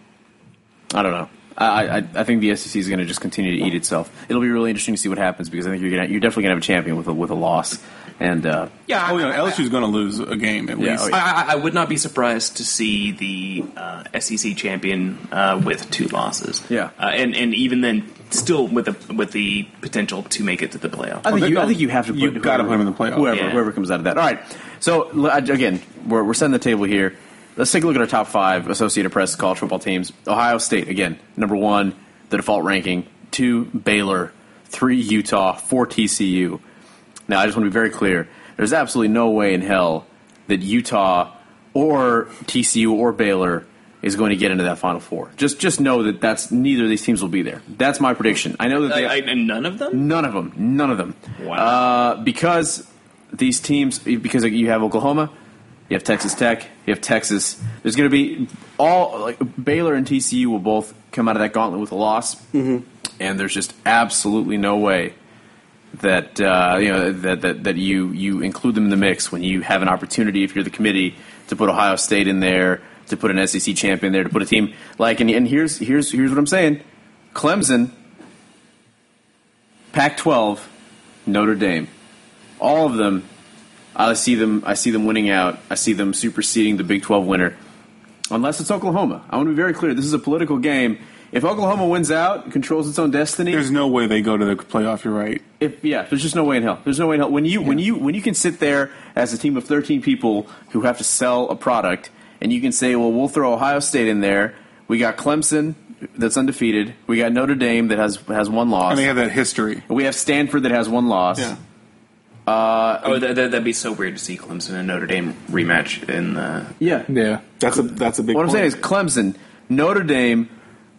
I don't know. I, I, I think the S E C is going to just continue to eat itself. It'll be really interesting to see what happens because I think you're gonna, you're definitely going to have a champion with a, with a loss. And uh, yeah, Oh, I- yeah, L S U's going to lose a game at Yeah, least. oh, yeah. I, I, I would not be surprised to see the uh, S E C champion uh, with two losses. Yeah. uh, and and even then, still with the with the potential to make it to the playoff. I think they you, I don't. think you have to. Put You've gotta whoever- put him in the playoff. Whoever, Yeah. whoever comes out of that. All right. So l- again, we're we're setting the table here. Let's take a look at our top five Associated Press college football teams. Ohio State again, number one, the default ranking. Two, Baylor. Three, Utah. Four, T C U. Now, I just want to be very clear. There's absolutely no way in hell that Utah or T C U or Baylor is going to get into that Final Four. Just just know that that's neither of these teams will be there. That's my prediction. I know that they I, I, and none of them. None of them. None of them. Wow. Uh, because these teams, because you have Oklahoma, you have Texas Tech, you have Texas. There's going to be all like Baylor and T C U will both come out of that gauntlet with a loss, mm-hmm. and there's just absolutely no way that uh, you know that, that that you you include them in the mix when you have an opportunity, if you're the committee, to put Ohio State in there, to put an S E C champion there, to put a team like and, and here's here's here's what I'm saying: Clemson, Pac twelve, Notre Dame, all of them. I see them. I see them winning out. I see them superseding the Big twelve winner, unless it's Oklahoma. I want to be very clear. This is a political game. If Oklahoma wins out, controls its own destiny. There's no way they go to the playoff. You're right. If yeah, there's just no way in hell. There's no way in hell. When you when you when you can sit there as a team of thirteen people who have to sell a product, and you can say, well, we'll throw Ohio State in there. We got Clemson that's undefeated. We got Notre Dame that has has one loss. And they have that history. We have Stanford that has one loss. Yeah. Oh, that, that, that'd be so weird to see Clemson and Notre Dame rematch in the. Yeah. Yeah. That's a that's a big. What I'm point. saying is Clemson, Notre Dame,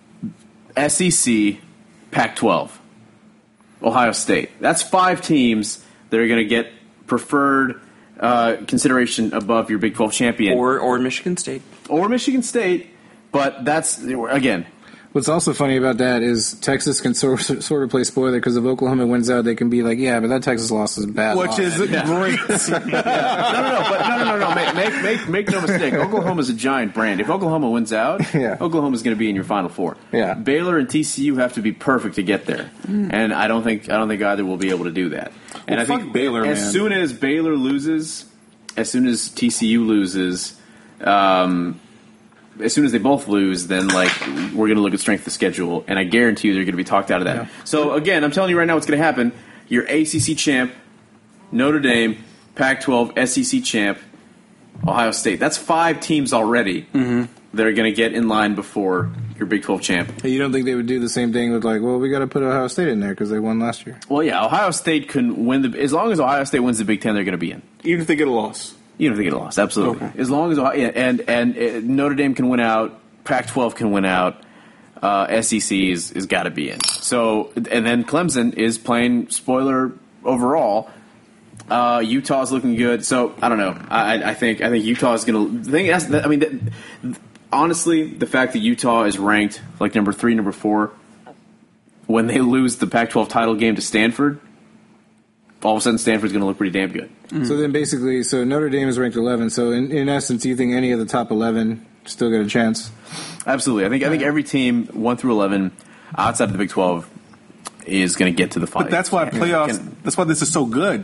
S E C, Pac twelve, Ohio State. That's five teams that are going to get preferred uh, consideration above your Big twelve champion. Or or Michigan State. Or Michigan State, but that's, again, What's also funny about that is Texas can sort sort of play spoiler because if Oklahoma wins out, they can be like, yeah, but that Texas loss is a bad. Which loss. is great. no, no, no, but no, no, no, no. Make, make, make, make no mistake. Oklahoma's a giant brand. If Oklahoma wins out, Yeah. Oklahoma's going to be in your Final Four. Yeah. Baylor and T C U have to be perfect to get there, and I don't think I don't think either will be able to do that. And Well, I think fuck Baylor, as man. soon as Baylor loses, as soon as T C U loses, um, as soon as they both lose, then like we're going to look at strength of schedule, and I guarantee you they're going to be talked out of that. Yeah. So again, I'm telling you right now, what's going to happen? Your A C C champ, Notre Dame, Pac twelve, S E C champ, Ohio State. That's five teams already Mm-hmm. that are going to get in line before your Big twelve champ. You don't think they would do the same thing with like, well, we got to put Ohio State in there because they won last year. Well, yeah, Ohio State can win the. As long as Ohio State wins the Big Ten, they're going to be in. Even if they get a loss. Even if they get a loss, absolutely. Okay. As long as Ohio, yeah, and and uh, Notre Dame can win out, Pac twelve can win out, uh, S E C is is got to be in. So and then Clemson is playing spoiler overall. Uh, Utah's looking good. So I don't know. I, I think I think Utah is going to. The thing is, I mean, the, honestly, the fact that Utah is ranked like number three, number four, when they lose the Pac twelve title game to Stanford, all of a sudden Stanford's going to look pretty damn good. So then basically, so Notre Dame is ranked eleven. So in, in essence, do you think any of the top eleven still get a chance? Absolutely. I think I think every team one through eleven outside of the Big twelve is going to get to the fight. But that's why playoffs. Can- That's why this is so good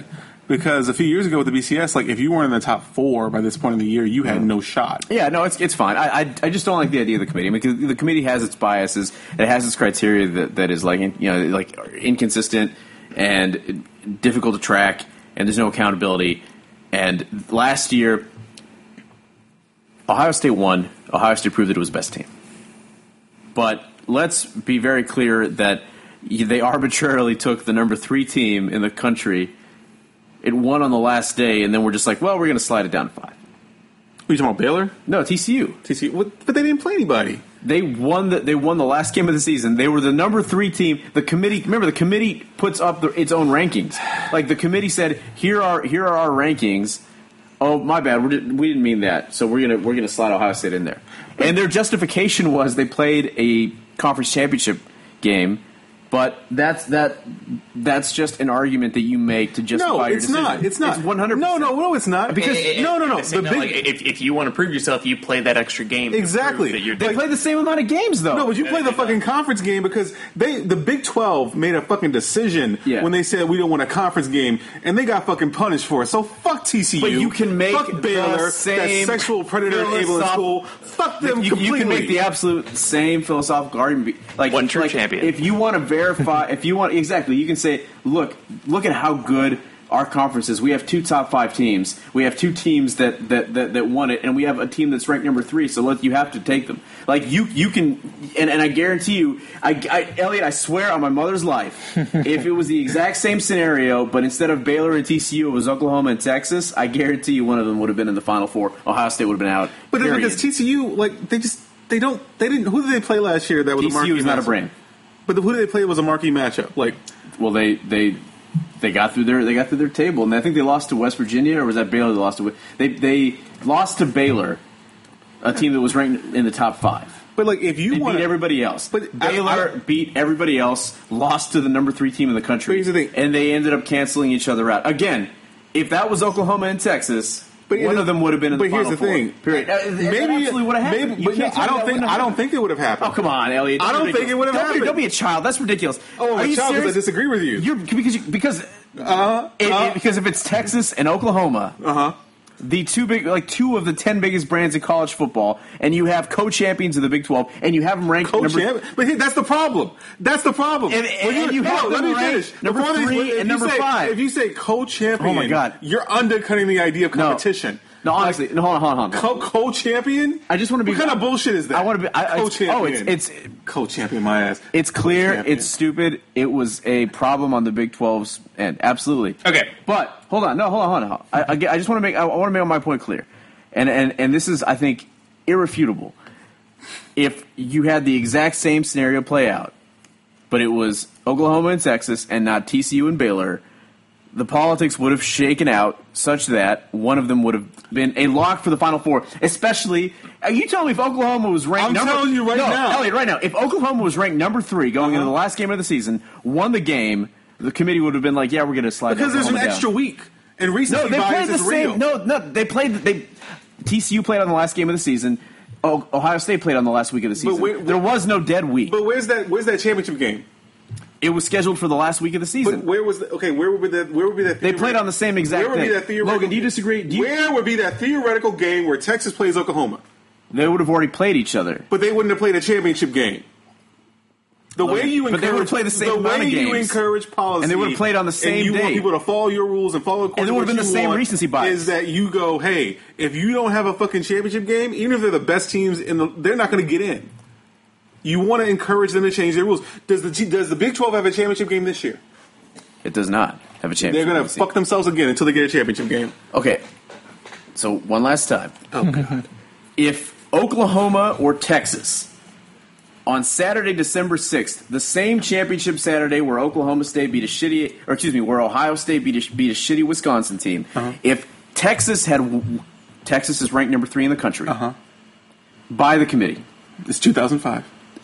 Because a few years ago with the B C S, like if you weren't in the top four by this point in the year, you had no shot. Yeah, no, it's it's fine. I, I I just don't like the idea of the committee because the committee has its biases. It has its criteria that, that is like you know like inconsistent and difficult to track, and there's no accountability. And last year, Ohio State won. Ohio State proved that it was the best team. But let's be very clear that they arbitrarily took the number three team in the country. It won on the last day, and then we're just like, well, we're going to slide it down to five. Are you talking about Baylor? No, T C U. T C U, what, but they didn't play anybody. They won the they won the last game of the season. They were the number three team. The committee, remember, the committee puts up the, its own rankings. Like the committee said, here are here are our rankings. Oh, my bad, we didn't, we didn't mean that. So we're gonna we're gonna slide Ohio State in there. And their justification was they played a conference championship game. But that's that. That's just an argument that you make to justify No, your it's decision. not. It's not. It's one hundred. No, no, no, it's not. Because It- it- no, no, no. it's The no, big, like, if, if you want to prove yourself, you play that extra game. to Exactly. prove That you're They like, play the same amount of games, though. No, but you play the fucking conference game because they the Big twelve made a fucking decision Yeah. when they said we don't want a conference game, and they got fucking punished for it. So fuck T C U. But you can make fuck the Baylor, same that sexual predator enabling philosoph- school. Fuck them you, completely. you can make the absolute same philosophical argument. Be- Like One true like, champion. If you want to verify, if you want exactly, you can say, look, look at how good our conference is. We have two top five teams. We have two teams that that, that, that won it, and we have a team that's ranked number three. So let you have to take them. Like you, you can, and, and I guarantee you, I, I, Elliot, I swear on my mother's life, if it was the exact same scenario, but instead of Baylor and T C U, it was Oklahoma and Texas, I guarantee you one of them would have been in the Final Four. Ohio State would have been out. But then period. because T C U, like they just they don't they didn't. Who did they play last year? That was T a C marquee U is not a matchup? brain. But the, who did they play was a marquee matchup. Like Well, they they they got through their they got through their table, and I think they lost to West Virginia, or was that Baylor? They lost to they they lost to Baylor, a team that was ranked in the top five. But like, if you They want beat everybody else. But I- Baylor I- beat everybody else, lost to the number three team in the country, But here's the thing. and they ended up canceling each other out. Again, if that was Oklahoma and Texas, But one it- of them would have been in but the Final here's the Four. thing. Period. That- that maybe absolutely would have happened. Maybe, You but can't no, I tell me don't that think wouldn't I have don't happened. think it would have happened. Oh, come on, Elliot. I That's don't think ridiculous. it would have Don't be- happened. Don't be a child. That's ridiculous. Oh, Are a you child, 'cause I serious? disagree with you. You're, because you, because Uh, it, uh, it- because if it's Texas and Oklahoma, uh huh. the two big, like two of the ten biggest brands in college football, and you have co-champions of the Big twelve, and you have them ranked Coach number. champ. But here, that's the problem. That's the problem. And- and- and you no, have let them me ranked finish. number Before they- three if and you number say- five. If you say co-champion, Oh, my God. you're undercutting the idea of No. competition. No, honestly, no, hold on, hold on. Hold on. Co- co-champion? I just want to be. What kind of bullshit is that? I want to be. I, I, co-champion. oh, it's it's co-champion. My ass. it's clear. Co-champion. It's stupid. It was a problem on the Big twelve's end. Absolutely. Okay. But hold on. No, hold on, hold on. I, I, I just want to make. I want to make my point clear, and and and this is, I think, irrefutable. If you had the exact same scenario play out, but it was Oklahoma and Texas and not T C U and Baylor, the politics would have shaken out such that one of them would have been a lock for the Final Four. Especially, are you telling me if Oklahoma was ranked I'm number telling you right no, now. Elliot, right now, if Oklahoma was ranked number three going Uh-huh. into the last game of the season, won the game, the committee would have been like, yeah, we're going to slide Because there's an Oklahoma down. extra week. And No, recency they bias played the is real. same. No, no, they played. They T C U played on the last game of the season. Oh, Ohio State played on the last week of the season. where- there was no dead week. But where's that? Where's that championship game? It was scheduled for the last week of the season. But where was the, okay? Where would be that? Where would be that? They theoret- played on the same exact Where would thing. be that theoretical? Logan, do you disagree? Do you- where would be that theoretical game where Texas plays Oklahoma? They would have already played each other. But they wouldn't have played a championship game. The Logan, way you but encourage, they would have played the same amount way of you games. encourage policy, And they would have played on the same and you day. want people to follow your rules and follow. And there would have been the same recency bias. Is that you go, hey, if you don't have a fucking championship game, even if they're the best teams in the, they're not going to get in. You want to encourage them to change their rules. Does the does the Big twelve have a championship game this year? It does not have a championship. They're going to game. fuck themselves again until they get a championship game. Okay, so one last time. Oh god. If Oklahoma or Texas on Saturday, December sixth, the same championship Saturday where Oklahoma State beat a shitty, or excuse me, where Ohio State beat a, beat a shitty Wisconsin team, Uh-huh. if Texas had, Texas is ranked number three in the country Uh-huh. by the committee, It's two thousand five.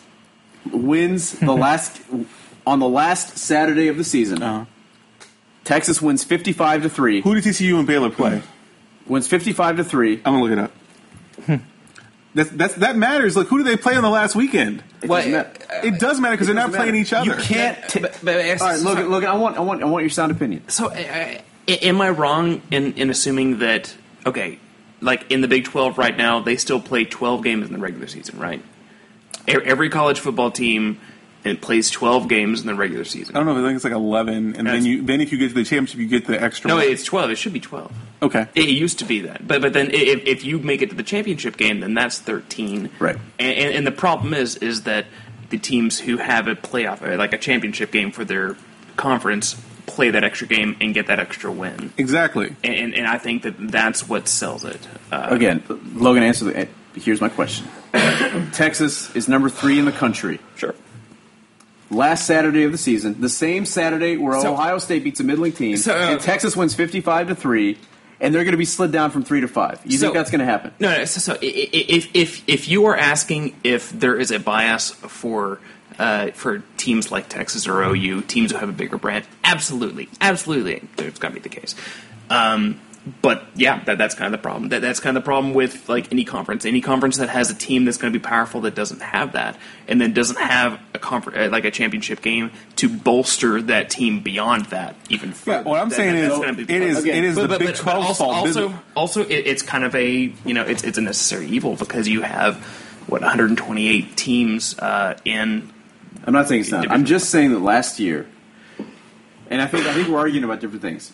wins the last on the last Saturday of the season. Uh-huh. Texas wins fifty-five to three. Who did T C U and Baylor play? Wins fifty-five to three. I'm gonna look it up. That's, that's that matters. Like, who do they play on the last weekend? Well, doesn't matter. It does matter because they're not playing each other. You can't. T- But- but- All right, Logan. Logan, I want, I want, I want your sound opinion. So I, I, A- am I wrong in, in assuming that, okay, like in the Big twelve right now, they still play twelve games in the regular season, right? E- Every college football team it plays twelve games in the regular season. I don't know. I think it's like eleven, and then you then if you get to the championship, you get the extra. No, one. it's twelve. It should be twelve. Okay. It used to be that, but but then if, if you make it to the championship game, then that's thirteen. Right. And, and, and the problem is is that the teams who have a playoff, or like a championship game for their conference, play that extra game and get that extra win. Exactly. And and, and I think that that's what sells it. Uh, Again, Logan, answer the. Here's my question. Texas is number three in the country. Sure. Last Saturday of the season, the same Saturday where So- Ohio State beats a middling team, So, uh, and Texas wins fifty-five to three, and they're going to be slid down from three to five. You So- think that's going to happen? No, no. So, so i- i- if if if you are asking if there is a bias for uh, for teams like Texas or O U, teams who have a bigger brand, absolutely, absolutely, there's got to be the case. Um, but yeah, that, that's kind of the problem. That, that's kind of the problem with like any conference. Any conference that has a team that's going to be powerful that doesn't have that, and then doesn't have a confer- uh, like a championship game to bolster that team beyond that even further. Yeah, what I'm That- saying that's is, gonna be the it is problem. it is the Big also, twelve's fault. also, also it, it's kind of a you know it's it's a necessary evil because you have what one hundred twenty-eight teams uh, in. I'm not saying it's not. Division. I'm just saying that last year, and I think I think we're arguing about different things.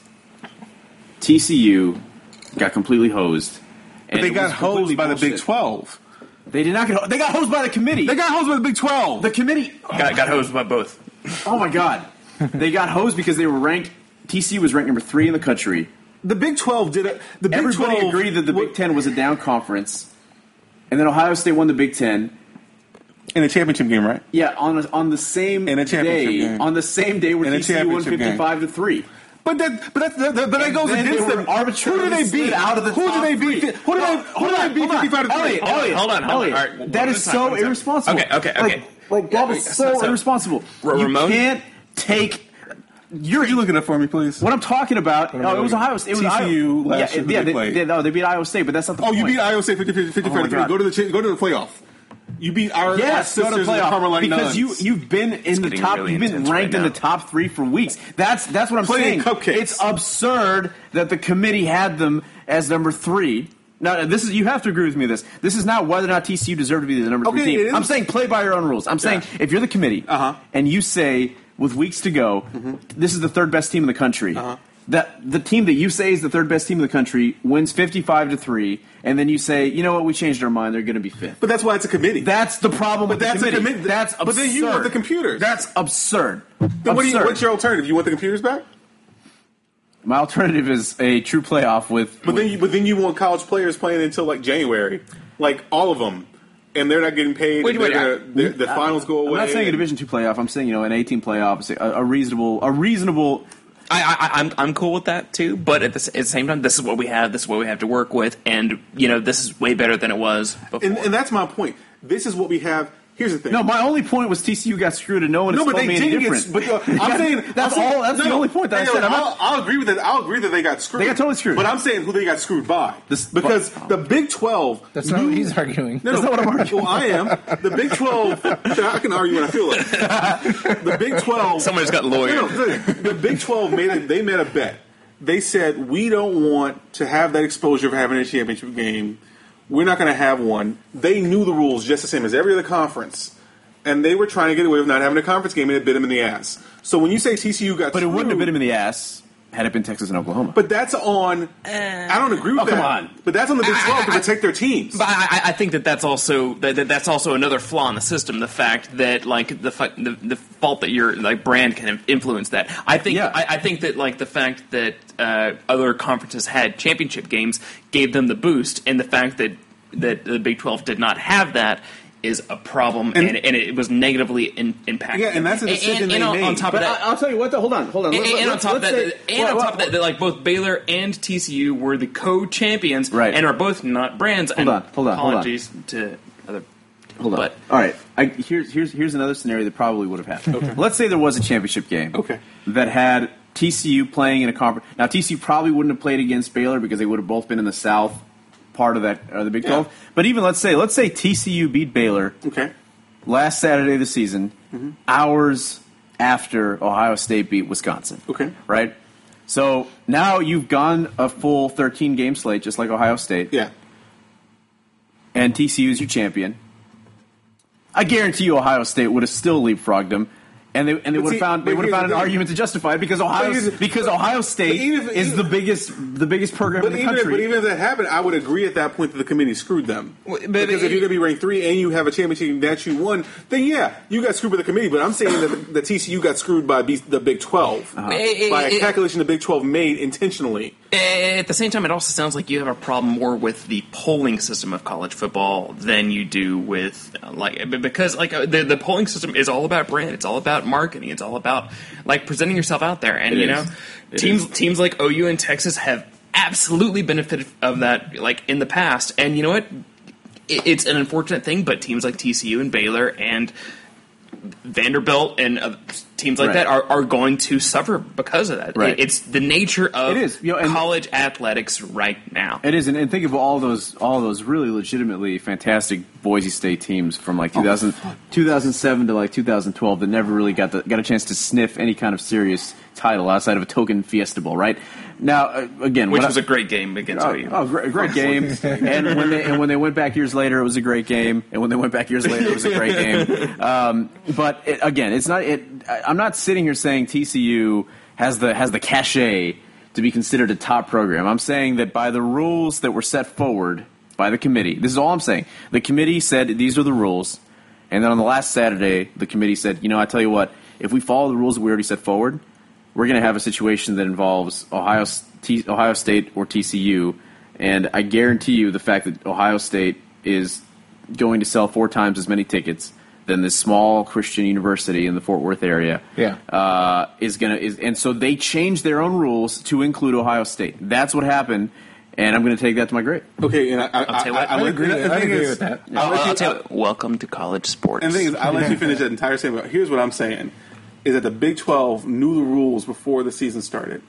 T C U got completely hosed. but and they it got was completely hosed by the Big bullshit. twelve. They did not get. ho- They got hosed by the committee. They got hosed by the Big twelve. the committee. Got, got hosed by both. Oh my god, they got hosed because they were ranked. T C U was ranked number three in the country. The Big twelve did it. The Big Everybody twelve agreed that the Big Ten was a down conference, and then Ohio State won the Big Ten. in a championship game, right? Yeah, on a, on the same In a championship day, game. on the same day where In a T C U won championship game. fifty-five to three. But that, but that, that, that, but that And goes then against they were them. arbitrarily Who did they beat? slid out of the Who top did they beat? three. Who did they? Who did they beat? Hold on, Fifty-five to Elliot, three. Elliot, Hold on, hold on. Elliot, All right, one that at is a time, so one at a time. irresponsible. Okay, okay, Like- okay. Like, that is so, So- so- irresponsible. R- you Ramon? can't take. You're, Could you look it up for me, please? what I'm talking about. No, it was Ohio State. It was T C U Iowa. last yeah, year who yeah, they they, played. they, no, they beat Iowa State, but that's not the Oh, point. you beat Iowa State fifty-five to Oh my three. God. Go to the cha- go to the playoff. You beat our, our Yes, go to sisters the in the playoff Carmelite because you Nuns. you've been in the getting top. really You've been intense ranked right in the now. top three for weeks. That's that's what I'm Playing saying. cupcakes. It's absurd that the committee had them as number three. Now, this is you have to agree with me. This this is not whether or not T C U deserved to be the number Okay, three it team. is. I'm saying play by your own rules. I'm saying Yeah. if you're the committee Uh-huh. and you say with weeks to go, this is the third best team in the country. Uh-huh. That the team that you say is the third best team in the country wins fifty-five to three, and then you say, you know what, we changed our mind. They're going to be fifth. But that's why it's a committee. That's the problem But with that's the a committee. committee. That's absurd. But then you want the computers. That's absurd. Then what do you, Absurd. what's your alternative? You want the computers back? My alternative is a true playoff with. But then, you, but then you want college players playing until like January, like all of them, and they're not getting paid. Wait, and wait, they're I- gonna- the, the finals go away. I'm not saying a Division two playoff. I'm saying you know an eighteen playoff, a, a reasonable, a reasonable. I, I, I'm I'm cool with that too, but at the, s- at the same time, this is what we have. This is what we have to work with, and you know, this is way better than it was before. And, and that's my point. This is what we have. Here's the thing. No, my only point was T C U got screwed, and no one No, has but told they me any didn't different. get. But uh, I'm saying that's I'm saying- all. That's no, the no. only point that Hey, I said. I'm I'll, not, I'll agree with that. I'll agree that they got screwed. They got totally screwed. But I'm saying who they got screwed by. This- because but- the Big twelve. That's not what he's arguing. No, That's no, not what I'm arguing. Well, I am. The Big twelve. I can argue what I feel like. The Big twelve. Somebody's got lawyer. No, no, the Big twelve made a, they made a bet. They said we don't want to have that exposure of having a championship game. We're not going to have one. They knew the rules just the same as every other conference, and they were trying to get away with not having a conference game, and it bit them in the ass. So when you say T C U got, but it wouldn't have screwed- been him in the ass had it been Texas and Oklahoma. But that's on. I don't agree with Oh, that. come on. But that's on the Big I- twelve to I- I- protect their teams. But I, I- I think that that's also that, that that's also another flaw in the system. The fact that like the fa- the, the fault that your like brand can influence that. I think Yeah. I, I think that like the fact that uh, other conferences had championship games gave them the boost, and the fact that that the Big twelve did not have that is a problem, and, And- and it was negatively in, impacted. Yeah, and that's a And- decision and, they and on, made. on top But of that, I, I'll tell you what. Though, hold on, hold on. and, Let- and let- on top of that, let's say- and what- on what- top of that, that, like both Baylor and T C U were the co-champions, Right. and are both not brands. Hold and on, hold on, hold on. Apologies to other. Hold on. But All right. I, here's here's here's another scenario that probably would have happened. Okay. Let's say there was a championship game. Okay. That had T C U playing in a conference. Now T C U probably wouldn't have played against Baylor because they would have both been in the South part of that uh, the Big twelve. Yeah. But even let's say let's say T C U beat Baylor Okay. last Saturday of the season, hours after Ohio State beat Wisconsin. Okay. Right. So now you've gone a full thirteen game slate, just like Ohio State. Yeah. And T C U is your champion. I guarantee you Ohio State would have still leapfrogged them. And they and they But would see, have found they but would have here's found the an thing. argument to justify it because Ohio But here's- because Ohio State but even if- is the biggest the biggest program But in the even, if, country. but even if that happened, I would agree at that point that the committee screwed them. Well, but- because if you're going to be ranked three and you have a championship that you won, then yeah, you got screwed by the committee. But I'm saying that the, the T C U got screwed by B, the Big twelve Uh-huh. Eh, by eh, a eh, calculation the Big twelve made intentionally. At the same time, it also sounds like you have a problem more with the polling system of college football than you do with uh, like because like uh, the the polling system is all about brand, it's all about marketing, it's all about like presenting yourself out there, and It you is. know It teams is. teams like O U and Texas have absolutely benefited of that like in the past, and you know what? It, it's an unfortunate thing, but teams like T C U and Baylor and Vanderbilt and uh, teams like Right. that are, are going to suffer because of that. Right. It- it's the nature of It is, you know, and- college athletics right now. It is, and, and think of all those all those really legitimately fantastic Boise State teams from like two thousand, two thousand seven to like two thousand twelve that never really got the, got a chance to sniff any kind of serious title outside of a token Fiesta Bowl, right? Now, uh, again, Which what was I- a great game against Oh, O U. oh, great, great game! And when they and when they went back years later, it was a great game. And when they went back years later, it was a great game. Um, but it, again, it's not. It. I- I'm not sitting here saying T C U has the has the cachet to be considered a top program. I'm saying that by the rules that were set forward by the committee, this is all I'm saying. The committee said these are the rules, and then on the last Saturday, the committee said, you know, I tell you what, if we follow the rules that we already set forward, we're going to have a situation that involves Ohio, T, Ohio State or T C U, and I guarantee you the fact that Ohio State is going to sell four times as many tickets than this small Christian university in the Fort Worth area. Yeah. uh, is going to is, and so they changed their own rules to include Ohio State. That's what happened, and I'm going to take that to my grave. Okay, and I, I, I'll tell you what, I, I, I agree- and the I thing agree is- with that. I'll let I'll you- tell you, welcome to college sports. And the thing is, I'll let you finish that entire statement. Here's what I'm saying: is that the Big twelve knew the rules before the season started.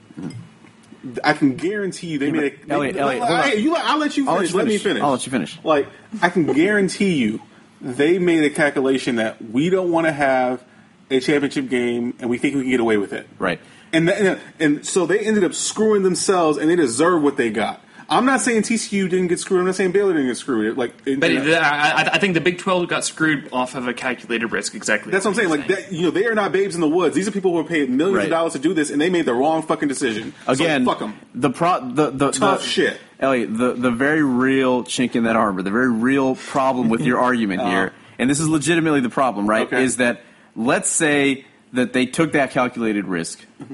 I can guarantee you they made a. Elliot, they, Elliot, hold I, on. you, I'll let you I'll let finish. you Let me finish. finish. I'll let you finish. Like I can guarantee you, they made a calculation that we don't want to have a championship game, and we think we can get away with it. Right. And th- and so they ended up screwing themselves, and they deserve what they got. I'm not saying T C U didn't get screwed. I'm not saying Baylor didn't get screwed. Like, it- But you know, it- I, I- I think the Big twelve got screwed off of a calculated risk. Exactly. that's what I'm saying. Like, that, you know, they are not babes in the woods. These are people who are paid millions Right. of dollars to do this, and they made the wrong fucking decision. Again, so fuck them. the pro the the Tough the, shit. Elliot, the the very real chink in that armor, the very real problem with your argument here, and this is legitimately the problem, right? Okay. Is that let's say that they took that calculated risk, Mm-hmm.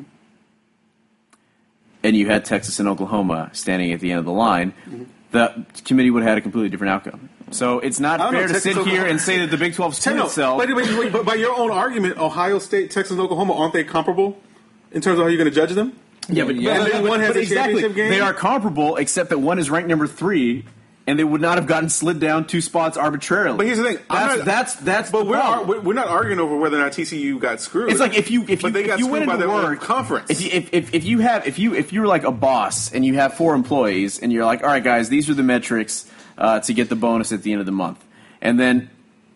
and you had Texas and Oklahoma standing at the end of the line, the committee would have had a completely different outcome. So it's not I don't fair know, to Texas, sit here Oklahoma- and say that the Big twelve screwed No, itself. but, but, but, but by your own argument, Ohio State, Texas, and Oklahoma, aren't they comparable in terms of how you're going to judge them? Yeah, but, Yeah, but- and but- one has but a exactly, championship game? they are comparable, except that one is ranked number three, and they would not have gotten slid down two spots arbitrarily. But here's the thing: I'm that's not- that's that's. But the we're, ar- problem. we're we're not arguing over whether or not T C U got screwed. It's like if you if you but they if got you screwed went by into their own work conference. If you if, if if you have if you if you're like a boss and you have four employees and you're like, all right, guys, these are the metrics uh, to get the bonus at the end of the month, and then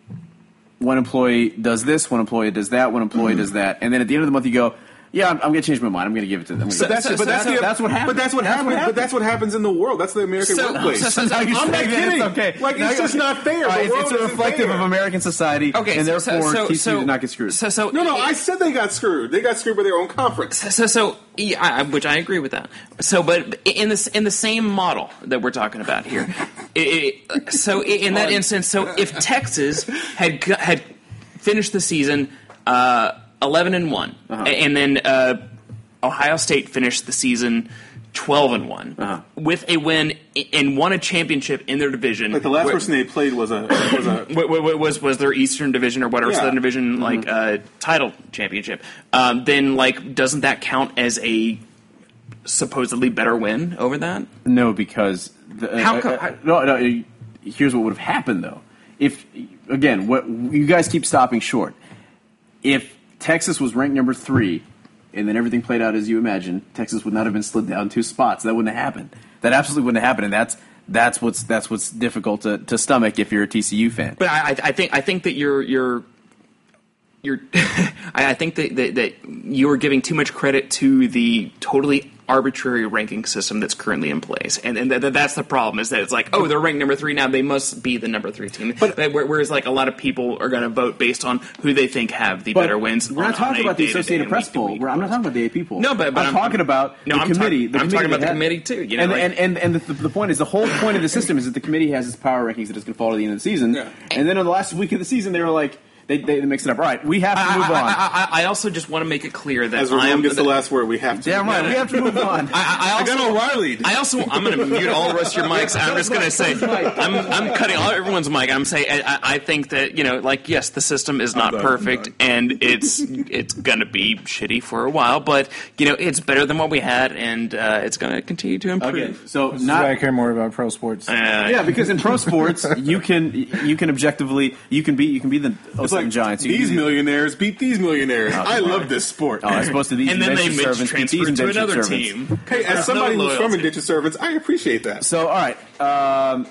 one employee does this, one employee does that, one employee does that, and then at the end of the month you go, yeah, I'm, I'm going to change my mind. I'm going to give it to them. I'm gonna But give it that's, to them. but that's, that's, the- that's what happens. But that's what That's happens. what But that's what happens in the world. That's the American So- workplace. so- so- so- Now you're I'm not saying that kidding. it's okay. Like, Now it's you're- just not fair. All right, The it's, world it's a isn't reflective fair. of American society, Okay, and so- therefore so- T C U so- did not get screwed. So, so No, no, I said they got screwed. They got screwed by their own conference. So, so yeah, I, which I agree with that. So, but in this in the same model that we're talking about here, it, it, so in that instance, so if Texas had go- had finished the season uh, eleven and one, Uh-huh. and then uh, Ohio State finished the season twelve and one Uh-huh. with a win i- and won a championship in their division. Like the last where- person they played was a was a. Wa- wa- wa- was was their Eastern Division or whatever Yeah. Southern Division like uh, title championship? Um, then like doesn't that count as a supposedly better win over that? No, because the, How uh, co- uh, no, no. uh, Here's what would have happened, though. If again, what you guys keep stopping short. If Texas was ranked number three, and then everything played out as you imagined, Texas would not have been slid down two spots. That wouldn't have happened. That absolutely wouldn't have happened, and that's that's what's that's what's difficult to, to stomach if you're a T C U fan. But I, I I think I think that you're you're you're I I think that, that that you are giving too much credit to the totally arbitrary ranking system that's currently in place, and and th- th- that's the problem. Is that it's like, oh, they're ranked number three now, they must be the number three team. But, but whereas like a lot of people are going to vote based on who they think have the But better wins. We're on, not talking on a about the day-to-day Associated and Press week to poll. week. We're- I'm not talking about the A P poll. No, but- but I'm, I'm- talking about no, the I'm talk- committee. the I'm committee talking about that the had- committee, too, you know, and, like- and and and the, the point is, the whole point of the system is that the committee has its power rankings that it's going to follow to the end of the season. Yeah. And then on the last week of the season, they were like, they they, they mix it up. All right, we have to I, move I, on. I, I, I also just want to make it clear that As I am Ramon gets the last word, we have to. Damn right, we have to move on. I, I, I also, got O'Reilly. I also, I'm going to mute all the rest of your mics. I'm just going to say, I'm, I'm cutting all everyone's mic. I'm saying, I, I think that you know, like, yes, the system is not done, perfect, I'm done. and it's it's going to be shitty for a while, but you know, it's better than what we had, and uh, it's going to continue to improve. Okay, so This is why I not. care more about pro sports. Uh, Yeah, because in pro sports, you can you can objectively you can be you can be the oh It's seven like Giants. You can these be the- millionaires beat these millionaires. I love this sport. Oh, as opposed to these and then they indentured made servants beat transfer these to indentured another servants. team. Hey, as There's somebody no who's from loyalty. indentured servants, I appreciate that. So, all right. Um,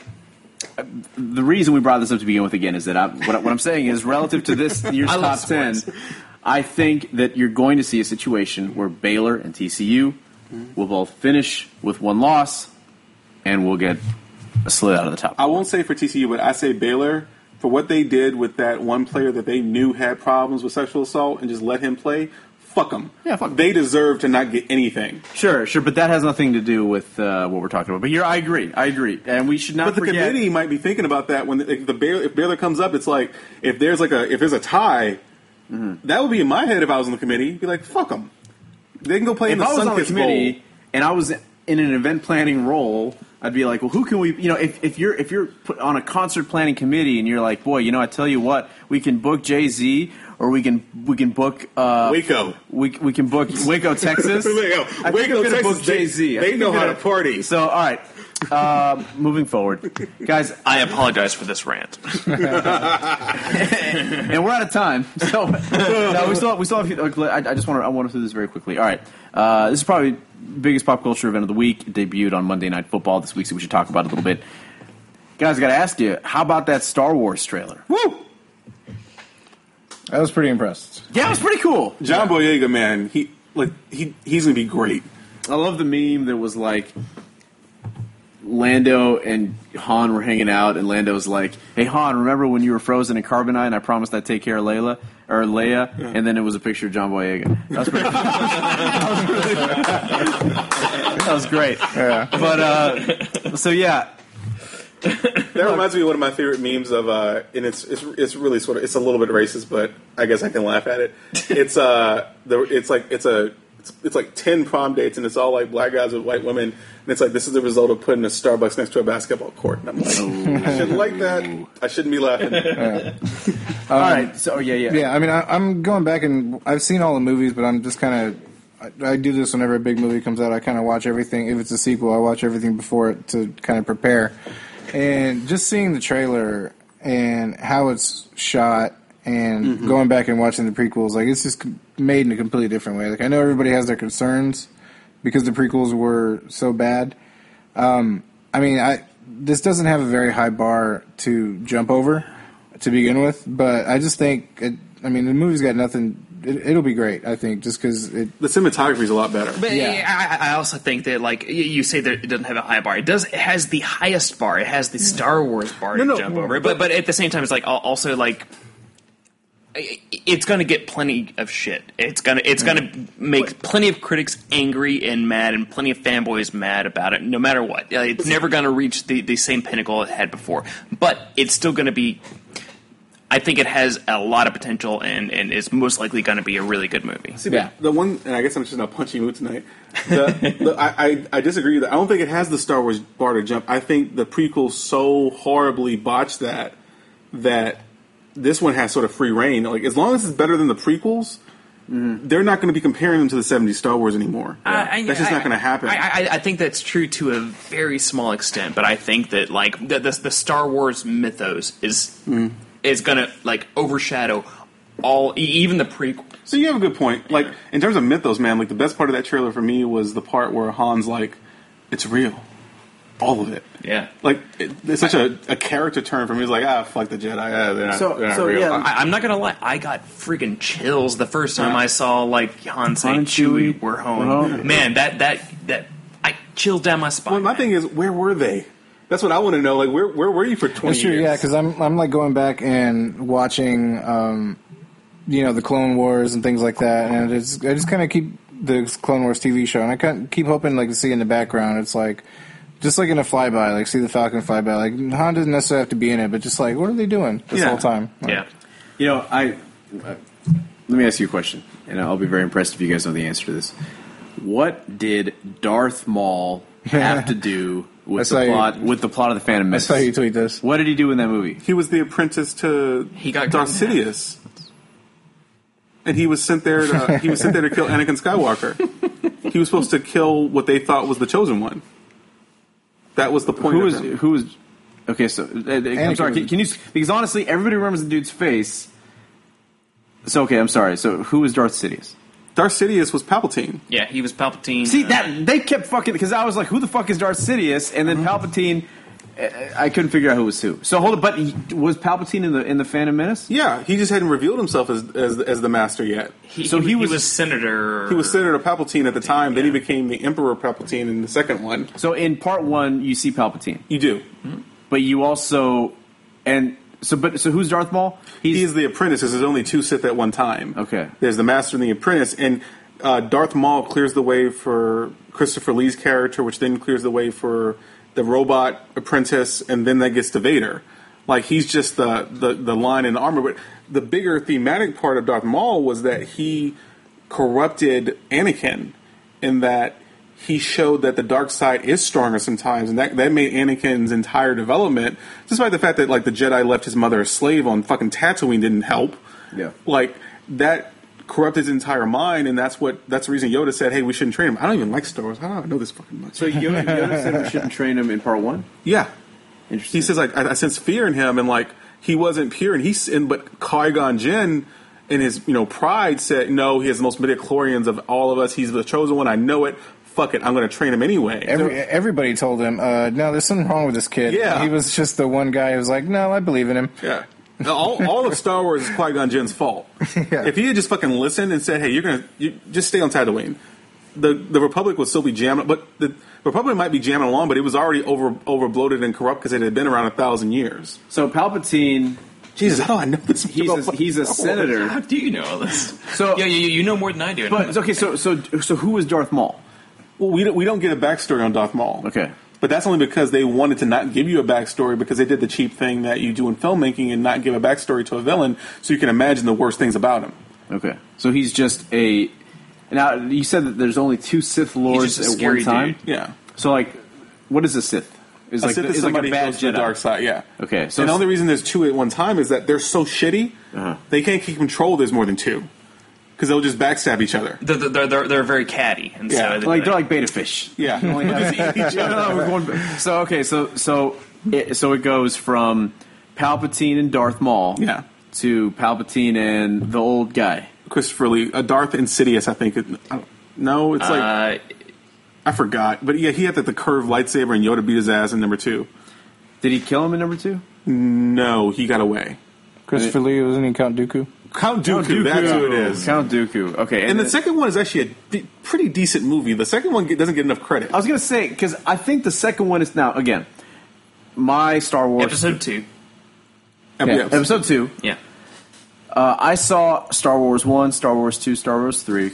the reason we brought this up to begin with again is that I, what, I- what I'm saying is relative to this year's I top love ten, sports. I think that you're going to see a situation where Baylor and T C U will both finish with one loss, and we'll get a slid out of the top. I won't say for T C U, but I say Baylor for what they did with that one player that they knew had problems with sexual assault and just let him play. Fuck them. Yeah, fuck 'em. They deserve to not get anything. Sure, sure, but that has nothing to do with uh, what we're talking about. But here, I agree, I agree, and we should not But the forget. committee might be thinking about that when the, if the Baylor, if Baylor comes up. It's like if there's like a if there's a tie, that would be in my head if I was on the committee. Be like, fuck them. They can go play if in the I was on the Sun-Kissed committee Bowl. and I was in an event planning role, I'd be like, well, who can we? You know, if, if you're if you're put on a concert planning committee and you're like, boy, you know, I tell you what, we can book Jay Z or we can we can book uh, Waco. We we can book Waco, Texas. Waco, I think Waco, I'm gonna Texas, book Jay Z. they know how to party. So, all right. Uh, moving forward, guys, I apologize for this rant. and we're out of time. So, no, we still we still have. A few, I, I just want to I want to do this very quickly. All right, uh, this is probably biggest pop culture event of the week. It debuted on Monday Night Football this week, so we should talk about it a little bit. Guys, I got to ask you, how about that Star Wars trailer? Woo! I was pretty impressed. Yeah, it was pretty cool. John Boyega, man, he like he he's gonna be great. I love the meme that was like Lando and Han were hanging out, and Lando's like, "Hey Han, remember when you were frozen in carbonite and I promised I'd take care of Layla or Leia?" Yeah. And then it was a picture of John Boyega. That was pretty. that was great. Yeah. But uh, so yeah, That reminds me of one of my favorite memes of, uh, and it's it's it's really sort of it's a little bit racist, but I guess I can laugh at it. It's uh, the it's like it's a it's, it's like ten prom dates, and it's all like black guys with white women, and it's like this is the result of putting a Starbucks next to a basketball court. And I'm like, I shouldn't like that. I shouldn't be laughing. all right. So yeah, yeah, Yeah, I mean, I, I'm going back and I've seen all the movies, but I'm just kind of. I, I do this whenever a big movie comes out. I kind of watch everything. If it's a sequel, I watch everything before it to kind of prepare. And just seeing the trailer and how it's shot and Mm-hmm. going back and watching the prequels, like it's just made in a completely different way. Like I know everybody has their concerns because the prequels were so bad. Um, I mean, I this doesn't have a very high bar to jump over to begin with, but I just think, it, I mean, the movie's got nothing. It, it'll be great, I think, just because it. The cinematography is a lot better. But Yeah. yeah, I, I also think that, like y- you say, that it doesn't have a high bar. It does. It has the highest bar. It has the Star Wars bar No, to no, jump over. But but at the same time, it's like al- also like i- it's going to get plenty of shit. It's gonna it's gonna make plenty of critics angry and mad, and plenty of fanboys mad about it. No matter what, Uh, it's never going to reach the the same pinnacle it had before. But it's still going to be. I think it has a lot of potential and, and is most likely going to be a really good movie. See, Yeah. the one, and I guess I'm just not punching mood tonight. The, the, I, I, I disagree with that. I don't think it has the Star Wars bar to jump. I think the prequel so horribly botched that that this one has sort of free reign. Like as long as it's better than the prequels, they're not going to be comparing them to the seventies Star Wars anymore. I- I- That's just I- not going to happen. I, I, I think that's true to a very small extent, but I think that like the the, the Star Wars mythos is is going to like overshadow all, e- even the prequel. So you have a good point. Like in terms of mythos, man, like the best part of that trailer for me was the part where Han's like, "It's real, all of it." Yeah. Like it, it's such a, a character turn for me. It's like, ah, fuck the Jedi. Ah, they're not, So- they're not so, real. yeah. I, I'm not gonna lie, I got freaking chills the first time Yeah. I saw like Han say Han and Chewie, Chewie we're home. we're home. Man, that that that I chills down my spine. Well, my man. thing is, where were they? That's what I want to know. Like, where where were you for twenty That's true, years? yeah, because I'm I'm like going back and watching, um, you know, the Clone Wars and things like that, and it's I just kind of keep the Clone Wars T V show, and I kind of keep hoping like to see in the background. It's like just like in a flyby, like see the Falcon flyby. Like Han doesn't necessarily have to be in it, but just like what are they doing this Yeah. whole time? Like, Yeah. You know, I uh, let me ask you a question, and I'll be very impressed if you guys know the answer to this. What did Darth Maul have to do I with saw the you- plot with the plot of the Phantom I Menace? saw you tweet this. What did he do in that movie? He was the apprentice to He got Darth cut in half. Sidious, and he was sent there. To, he was sent there to kill Anakin Skywalker. He was supposed to kill what they thought was the chosen one. That was the point. Who of was him. who was? Okay, so uh, I'm sorry. Can, can you? Because honestly, everybody remembers the dude's face. So okay, I'm sorry. So who was Darth Sidious? Darth Sidious was Palpatine. Yeah, he was Palpatine. See uh, that they kept fucking because I was like, who the fuck is Darth Sidious? And then Palpatine, uh, I couldn't figure out who was who. So hold on, but he, was Palpatine in the in the Phantom Menace? Yeah, he just hadn't revealed himself as as, as the master yet. He, So he, he he was- was Senator. He was Senator Palpatine at the time. Then he Yeah. became the Emperor Palpatine in the second one. So in part one, you see Palpatine, You do. but you also and so but so who's Darth Maul? He is the apprentice. There's only two Sith at one time. Okay. There's the master and the apprentice, and uh, Darth Maul clears the way for Christopher Lee's character, which then clears the way for the robot apprentice, and then that gets to Vader. Like he's just the the, the line in the armor. But the bigger thematic part of Darth Maul was that he corrupted Anakin, in that he showed that the dark side is stronger sometimes, and that that made Anakin's entire development, despite the fact that like the Jedi left his mother a slave on fucking Tatooine, didn't help. Yeah. Like that corrupted his entire mind, and that's what that's the reason Yoda said, "Hey, we shouldn't train him." I don't even like Star Wars. How do I know this fucking much? So Yoda, Yoda said we shouldn't train him in part one. Yeah, Interesting. he says like I, I sense fear in him, and like he wasn't pure, and he's and but Qui-Gon Jinn, in his you know pride, said no, he has the most midichlorians of all of us. He's the chosen one. I know it. Fuck it, I'm going to train him anyway. Every, everybody told him, uh, no, there's something wrong with this kid. Yeah. He was just the one guy who was like, no, I believe in him. Yeah. all, all of Star Wars is Qui-Gon Jinn's fault. Yeah. If he had just fucking listened and said, "Hey, you're gonna you, just stay on Tatooine," the the Republic would still be jamming. But the Republic might be jamming along, but it was already over over bloated and corrupt because it had been around a thousand years. So Palpatine, Jesus, how do I know this? he's a, he's a senator. How do you know all this? So- yeah, you, you know more than I do. But okay, so so so who was Darth Maul? Well, we don't, we don't get a backstory on Darth Maul. Okay. But that's only because they wanted to not give you a backstory, because they did the cheap thing that you do in filmmaking and not give a backstory to a villain, so you can imagine the worst things about him. Okay, so he's just a. Now you said that there's only two Sith lords just a at scary one time. dude. Yeah. So like, what is a Sith? Is A like Sith is is like a somebody who bad goes to the Jedi. dark side, yeah. Okay, so So and the only reason there's two at one time is that they're so shitty, Uh-huh. they can't keep control. There's more than two, because they'll just backstab each other. They're, they're, they're, they're very catty. And Yeah. so like they're like beta fish. Yeah. Only have- No, no, no, we're going- so okay, so so it, so it goes from Palpatine and Darth Maul, Yeah. to Palpatine and the old guy. Christopher Lee, uh, Darth Insidious, I think. It, I don't- no, it's like Uh, I forgot, but yeah, he had the, the curved lightsaber, and Yoda beat his ass in number two. Did he kill him in number two? No, he got away. Christopher Lee, wasn't he Count Dooku? Count Dooku, that's who it is. Count Dooku. Okay, And the then- second one is actually a de- pretty decent movie. The second one get- doesn't get enough credit. I was gonna say because I think the second one is now again my Star Wars episode two. Okay, Yeah. episode two. Yeah. Uh, I saw Star Wars one, Star Wars two, Star Wars three,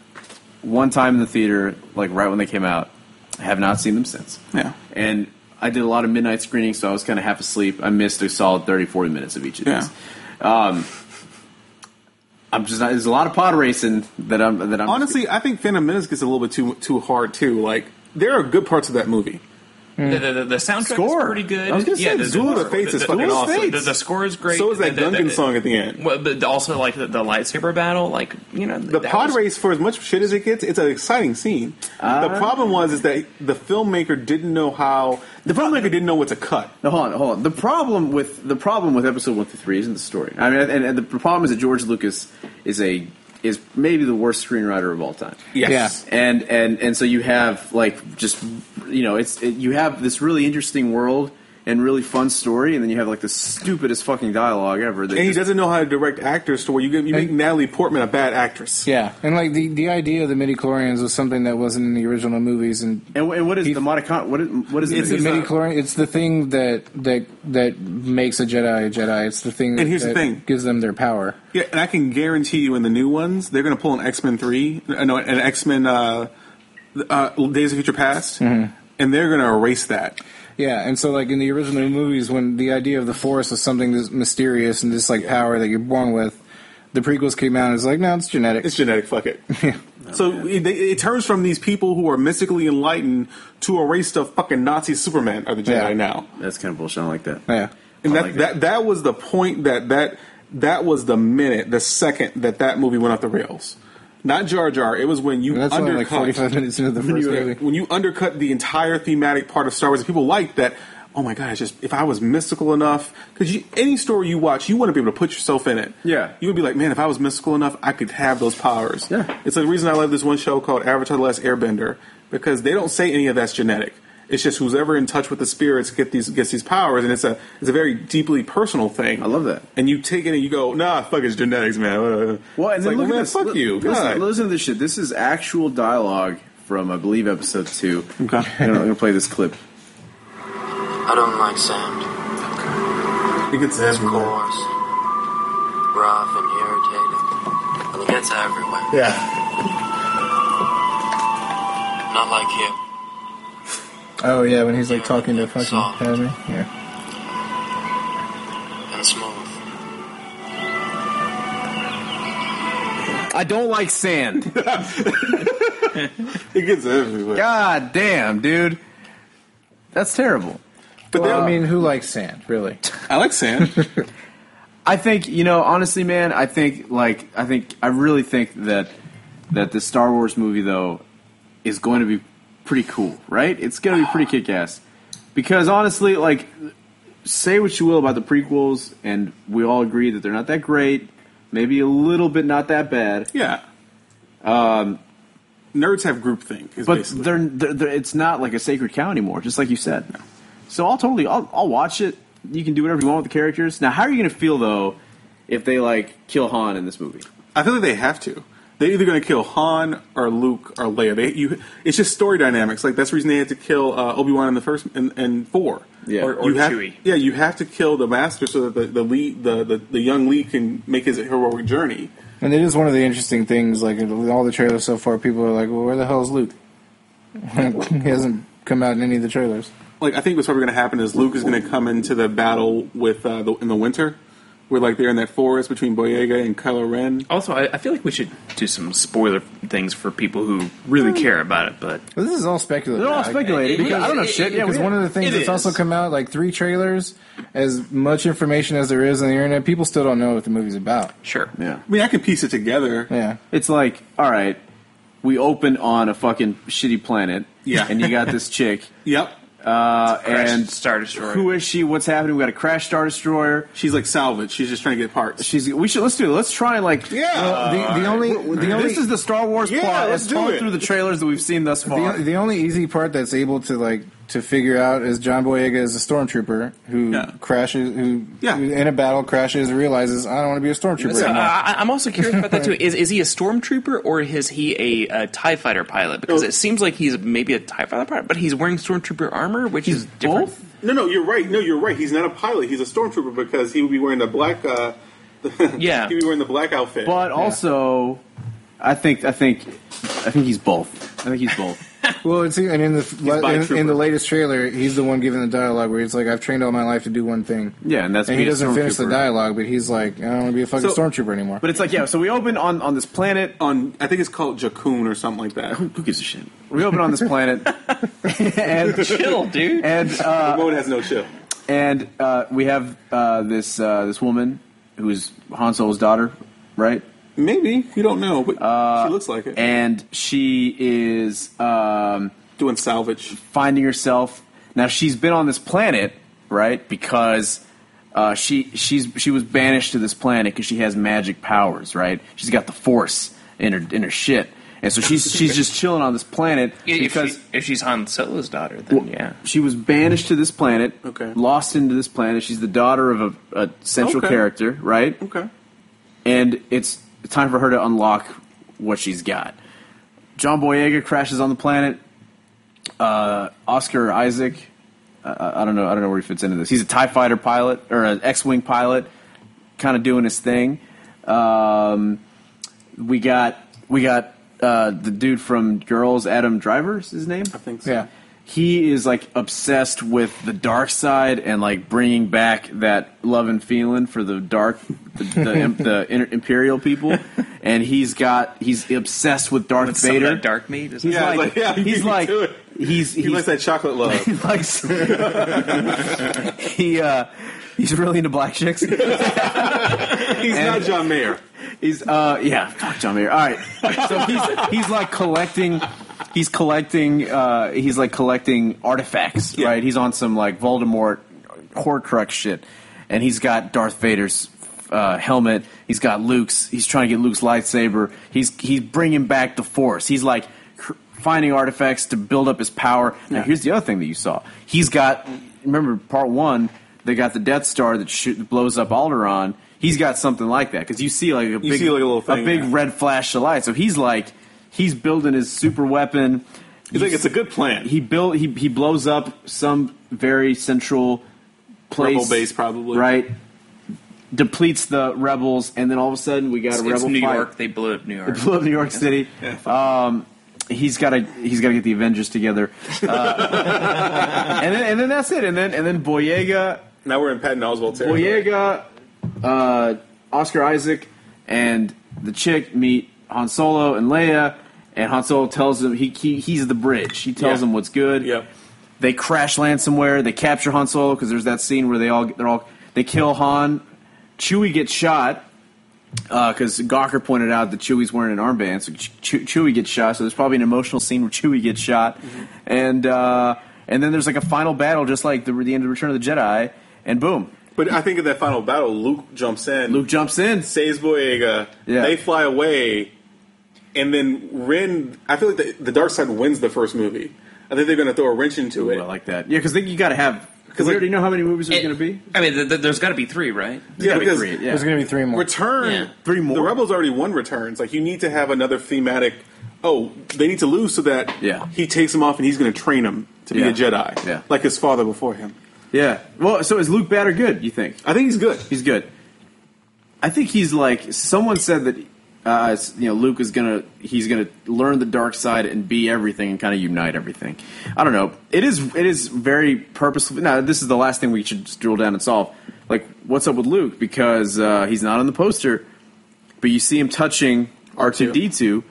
one time in the theater, like right when they came out. I have not seen them since. Yeah. And I did a lot of midnight screenings, so I was kind of half asleep. I missed a solid thirty, forty minutes of each of Yeah. these. Um, I'm just not, there's a lot of pod racing that I'm that I'm Honestly, I think Phantom Menace gets a little bit too too hard too. Like there are good parts of that movie. The, the, the, the soundtrack Score. is pretty good. I was gonna say, yeah, the the, Duel of the, the Fates is the- fucking the- awesome. The, the score is great. So is that The- the- Gungan the- song at the end. Well, but also like the, the lightsaber battle, like you know, The that pod was- race, for as much shit as it gets, it's an exciting scene. the problem was is that the filmmaker didn't know how. The filmmaker didn't know what to cut. No, hold on, hold on. The problem with the problem with episode one through three isn't the story. I mean, and, and the problem is that George Lucas is a is maybe the worst screenwriter of all time. Yes. And and and so you have like just you know it's it, you have this really interesting world, and really fun story, and then you have like the stupidest fucking dialogue ever. That And he just- doesn't know how to direct actors to where you, get, you make And- Natalie Portman a bad actress. Yeah, and like the, the idea of the midi-chlorians was something that wasn't in the original movies, and And, and what is He- the Modicon? What is what is it's it? the midi-chlorian. It's the thing that that that makes a Jedi a Jedi. It's the thing. And here's that the thing. gives them their power. Yeah, and I can guarantee you in the new ones, they're going to pull an X-Men three, uh, no, an X-Men uh, uh, Days of Future Past, Mm-hmm. and they're going to erase that. Yeah, and so like in the original movies, when the idea of the Force was something that's mysterious and just like power that you're born with, the prequels came out and it's like, no, it's genetic. It's genetic, fuck it. So it, it turns from these people who are mystically enlightened to a race of fucking Nazi Superman are the Jedi Yeah. now. That's kind of bullshit. I don't like that. Yeah. And I that, like that that was the point that that that was the minute, the second that that movie went off the rails. Not Jar Jar. It was when you And that's only like undercut forty-five minutes into the when first you, movie. when you undercut the entire thematic part of Star Wars. And people liked that. Oh my gosh! Just if I was mystical enough, because any story you watch, you want to be able to put yourself in it. Yeah. you would be like, man, if I was mystical enough, I could have those powers. Yeah. It's the reason I love this one show called Avatar: The Last Airbender, because they don't say any of that's genetic. It's just who's ever in touch with the spirits get these gets these powers, and it's a it's a very deeply personal thing. I love that. And you take it and you go, nah, fuck, it's genetics, man. Uh, Well, and it's then like, look well, at man, this. fuck Li- you. Listen, God. listen to this shit. This is actual dialogue from, I believe, episode two. Okay. I'm gonna, I'm gonna play this clip. I don't like sand. It gets It's everywhere. coarse, rough, and irritating. And it gets everywhere. Yeah. Not like you. Oh yeah, when he's like talking to fucking Soft. Padme. Yeah. And smooth. I don't like sand. It gets everywhere. God damn, dude. That's terrible. But Well, then, I mean, who likes sand, really? I like sand. I think, you know, honestly, man, I think, like, I think, I really think that that the Star Wars movie, though, is going to be pretty cool, right? It's going to be pretty kick-ass. Because, honestly, like, say what you will about the prequels, and we all agree that they're not that great, maybe a little bit not that bad, Yeah. Um, nerds have groupthink. Is but basically. they're, they're, they're, it's not like a sacred cow anymore, just like you said. So I'll totally, I'll, I'll watch it. You can do whatever you want with the characters. Now, how are you going to feel, though, if they, like, kill Han in this movie? I feel like they have to. They're either going to kill Han or Luke or Leia. They, you, it's just story dynamics. Like that's the reason they had to kill uh, Obi-Wan in the first in, in four. Yeah. Or- or you have, Chewie. Yeah, you have to kill the master so that the the, lead, the the the young Lee can make his heroic journey. And it is one of the interesting things. Like in all the trailers so far, people are like, "Well, where the hell is Luke?" He hasn't come out in any of the trailers. Like I think what's probably going to happen is Luke is going to come into the battle with uh, the, in the winter, where like they're in that forest between Boyega and Kylo Ren. Also, I, I feel like we should do some spoiler things for people who really care about it. But But this is all speculative. They're all I- speculating. it- because I don't know it- shit. Yeah, Because we- one of the things It that's is. also come out, like three trailers, as much information as there is on the internet, people still don't know what the movie's about. sure, yeah. I mean, I can piece it together. Yeah. It's like, all right, we open on a fucking shitty planet. Yeah. And you got this chick. Yep. Uh, Crash and Star Destroyer. who is she? What's happening? We got a crash Star Destroyer. She's like salvage. She's just trying to get parts. She's. We should. Let's do it. Let's try and like. Yeah. Well, the, the only the only This is the Star Wars Yeah, plot let's as do told it. through the trailers that we've seen thus far. the, the only easy part that's able to like to figure out is John Boyega is a stormtrooper who Yeah. crashes, who, Yeah. who in a battle crashes and realizes I don't want to be a stormtrooper So, uh, anymore. I, I'm also curious about that too. Is is he a stormtrooper or is he a, a Tie Fighter pilot? Because Oh. it seems like he's maybe a Tie Fighter pilot, but he's wearing stormtrooper armor, which is different. both? No, no, you're right. No, you're right. He's not a pilot. He's a stormtrooper because he would be wearing the black. Uh, Yeah. he'd be wearing the black outfit. But also, I think. I think. I think he's both. I think he's both. Well, it's and in the by in, trooper. in the latest trailer, he's the one giving the dialogue where he's like, "I've trained all my life to do one thing," Yeah, and that's and he being a doesn't finish the stormtrooper. dialogue, but he's like, "I don't want to be a fucking So- stormtrooper anymore." But it's like, yeah. So we open on on this planet. on, I think it's called Jakun or something like that. Who gives a shit? We open on this planet, and Chill, dude. and uh, The mode has no chill. and uh, we have uh, this uh, this woman who's Han Solo's daughter, right? Maybe you don't know, but Uh, she looks like it. And she is um, Doing salvage. finding herself. Now she's been on this planet, right? Because uh, she she's she was banished to this planet because she has magic powers, right? She's got the Force in her in her shit, and so she's she's just chilling on this planet If, because she, if she's Han Solo's daughter, then well, yeah. she was banished to this planet, Okay. lost into this planet. She's the daughter of a, a central Okay. character, right? Okay. And it's time for her to unlock what she's got. John Boyega crashes on the planet. Uh, Oscar Isaac, uh, I don't know, I don't know where he fits into this. He's a TIE fighter pilot or an X-wing pilot, kind of doing his thing. Um, we got we got uh, the dude from Girls, Adam Driver, is his name? I think so. Yeah. He is like obsessed with the dark side and like bringing back that love and feeling for the dark, the, the, the inter- Imperial people, and he's got he's obsessed with Darth With some of Vader. that dark meat, isn't He's Yeah, it? like, like, yeah, he's you like do it. he's He he's likes that chocolate love. he likes he uh he's really into black chicks. He's not John Mayer. He's uh yeah, fuck John Mayer. All right, so he's he's like collecting. He's collecting. Uh, he's like collecting artifacts, Yeah. right? He's on some like Voldemort Horcrux shit, and he's got Darth Vader's uh, helmet. He's got Luke's. He's trying to get Luke's lightsaber. He's he's bringing back the Force. He's like cr- finding artifacts to build up his power. Now, Yeah. here's the other thing that you saw. He's got. Remember part one? They got the Death Star that, shoot, that blows up Alderaan. He's got something like that because you see like a big, see, like, a little thing, big yeah. red flash of light. So he's like. He's building his super weapon. He's like, it's a good plan. He built. He he blows up some very central place, Rebel base, probably. right. Depletes the rebels, and then all of a sudden we got It's, a rebel it's New fight. York. They blew up New York. They blew up New York City. Um, he's got to he's got to get the Avengers together, uh, and then and then that's it. And then and then Boyega, Now we're in Patton Oswalt territory. Boyega, uh, Oscar Isaac, and the chick meet Han Solo and Leia, and Han Solo tells him he, he he's the bridge. He tells Yeah. them what's good. Yep. They crash land somewhere. They capture Han Solo because there's that scene where they all they're all they kill Han. Chewie gets shot because Gawker pointed out that Chewie's wearing an armband, so Chew- Chewie gets shot. So there's probably an emotional scene where Chewie gets shot, Mm-hmm. and uh, and then there's like a final battle, just like the, the end of Return of the Jedi, and boom, But I think in that final battle, Luke jumps in. Luke jumps in. saves Boyega. Yeah. They fly away, and then Ren. I feel like the, the dark side wins the first movie. I think they're going to throw a wrench into it. Ooh, I like that. Yeah, because you got to have. Because we like- already know how many movies there's It- going to be. I mean, th- th- there's got to be three, right? There's Yeah, gotta be because three, yeah. There's going to be three more. Return. Yeah. Three more. The Rebels already won Returns. Like, you need to have another thematic. Oh, they need to lose so that Yeah. he takes him off and he's going to train him to be Yeah. a Jedi. Yeah. Like his father before him. Yeah. Well, so is Luke bad or good? You think? I think he's good. He's good. I think he's like someone said that uh, you know Luke is gonna he's gonna learn the dark side and be everything and kind of unite everything. I don't know. It is it is very purposeful. Now this is the last thing we should just drill down and solve. Like what's up with Luke because uh, he's not on the poster, but you see him touching R two D two.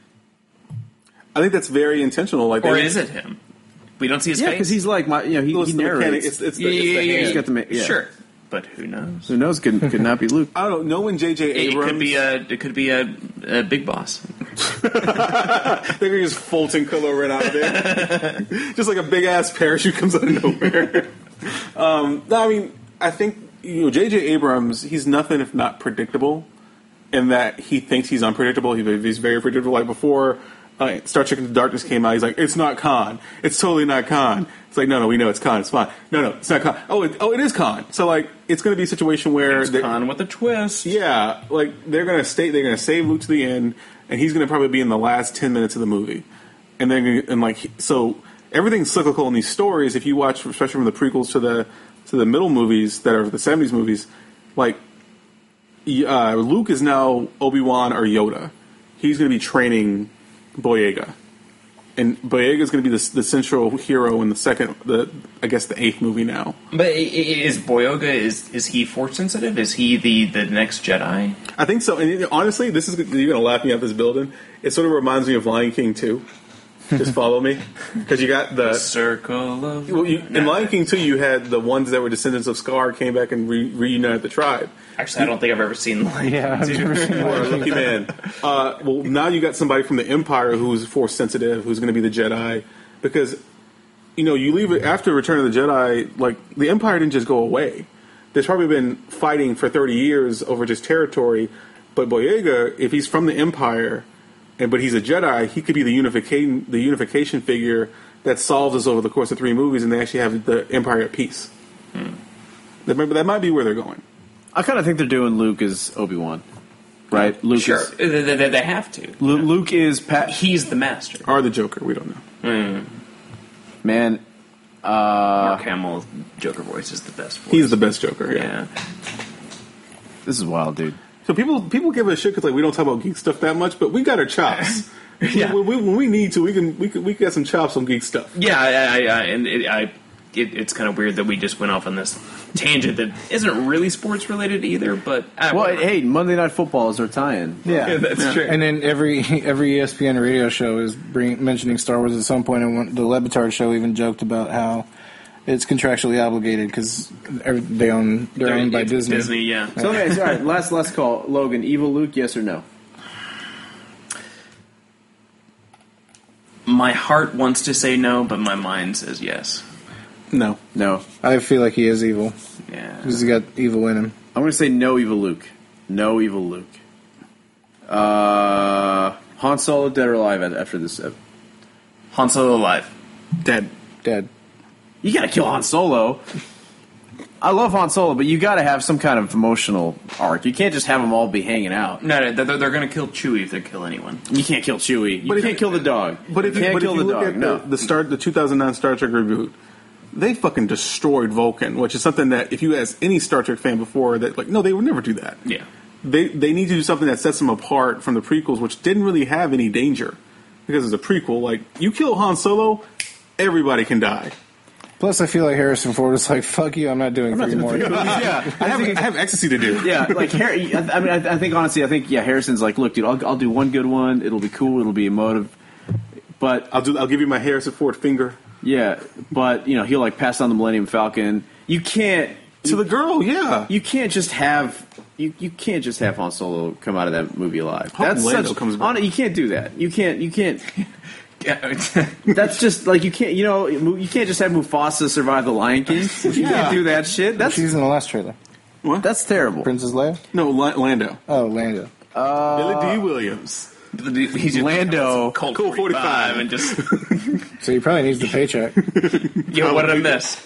I think that's very intentional. Like, Or they- is it him? We don't see his Yeah, face. because he's like my you know he, Well, he it's the mechanic. narrates. It's, it's the, yeah, it's the yeah, yeah, hand. He's got the ma- yeah. Sure, but who knows? Who knows? Could could not be Luke. I don't know. Knowing J J It, Abrams, it could be a. It could be a, a big boss. they're gonna just Fulton Kylo Ren out there, just like a big ass parachute comes out of nowhere. um, no, I mean, I think you know J J Abrams. He's nothing if not predictable, in that he thinks he's unpredictable. He, he's very predictable. Like before, uh, Star Trek Into Darkness came out, he's like, "It's not Khan. It's totally not Khan." It's like, no, no, we know it's Khan. It's fine. No, no, it's not Khan. Oh, it, oh, it is Khan. So like, it's going to be a situation where It's they- Khan with a twist. yeah, like they're gonna stay. They're gonna save Luke to the end, and he's gonna probably be in the last ten minutes of the movie, and then and like so everything's cyclical in these stories. If you watch, especially from the prequels to the to the middle movies that are the seventies movies, like uh, Luke is now Obi-Wan or Yoda. He's gonna be training Boyega, and Boyega is gonna be the, the central hero in the second, the I guess the eighth movie now. But i- i- is Boyega is is he force sensitive? Is he the, the next Jedi? I think so. And honestly, this is you're going to laugh me out this building. It sort of reminds me of Lion King two. Just follow me, because you got the. Circle of. Well, you, in Lion King two, you had the ones that were descendants of Scar came back and re- reunited the tribe. Actually, I don't think I've ever seen Lion Yeah, I've never seen Or Lion King. lucky man. Uh, well, now you got somebody from the Empire who's force sensitive, who's going to be the Jedi, because you know you leave it after Return of the Jedi. Like the Empire didn't just go away. There's probably been fighting for thirty years over just territory. But Boyega, if he's from the Empire, and but he's a Jedi. He could be the unification the unification figure that solves this over the course of three movies, and they actually have the Empire at peace. Hmm. That, might, that might be where they're going. I kind of think they're doing Luke as Obi-Wan, right? Luke Sure, is, they, they, they have to. Lu- Luke is Pat. He's the master. Or the Joker, we don't know. Mm. Man, uh, Mark Hamill's Joker voice is the best voice. He's the best Joker. Yeah. Yeah. this is wild, dude. So people people give us shit because like we don't talk about geek stuff that much, but we got our chops. Yeah. When, we, when we need to, we can we can we can get some chops on geek stuff. Yeah, I, I, I, and it, I, it, it's kind of weird that we just went off on this tangent that isn't really sports related either. But I, Well, hey, Monday Night Football is our tie-in. Yeah, Yeah, that's true. And then every every E S P N radio show is bring, mentioning Star Wars at some point. And one, the Levitard show even joked about how it's contractually obligated because they own they're owned by It's Disney. Disney, yeah. So, okay, all right, last last call, Logan. Evil Luke, yes or no? My heart wants to say no, but my mind says yes. No, No. I feel like he is evil Yeah. because he's got evil in him. I'm going to say no, Evil Luke. No, Evil Luke. Uh, Han Solo, dead or alive after this? ep- Han Solo alive. dead. Dead. You got to kill Han Solo. I love Han Solo, but you got to have some kind of emotional arc. You can't just have them all be hanging out. No, no, they're, they're going to kill Chewie if they kill anyone. You can't kill Chewie. You But if can't you- kill the dog. But if you you, can't but kill if you the look dog, at no. the, the start the two thousand nine Star Trek reboot, they fucking destroyed Vulcan, which is something that if you ask any Star Trek fan before, that like no, they would never do that. Yeah. They they need to do something that sets them apart from the prequels, which didn't really have any danger because it's a prequel. Like you kill Han Solo, everybody can die. Plus, I feel like Harrison Ford is like, "Fuck you, I'm not doing three more." yeah, I have I have ecstasy to do. yeah. Like Harry. I I mean, I, I think honestly, I think yeah. Harrison's like, look, dude, I'll, I'll do one good one. It'll be cool. It'll be emotive. But I'll do. I'll give you my Harrison Ford finger yeah, but you know, he'll like pass on the Millennium Falcon. You can't. to the girl. Yeah, You can't just have. You, you can't just have Han Solo come out of that movie alive. Hope That's Lando such. comes back. On, you can't do that. You can't. You can't. That's just like you can't. You know, you can't just have Mufasa survive the Lion King. You Yeah. can't do that shit. That's She's in the last trailer. what? that's terrible. Princess Leia. no La- Lando. Oh, Lando. Billy D. Williams. He's just Lando. Colt Colt forty-five forty-five and just So he probably needs the paycheck. yo, what did I miss?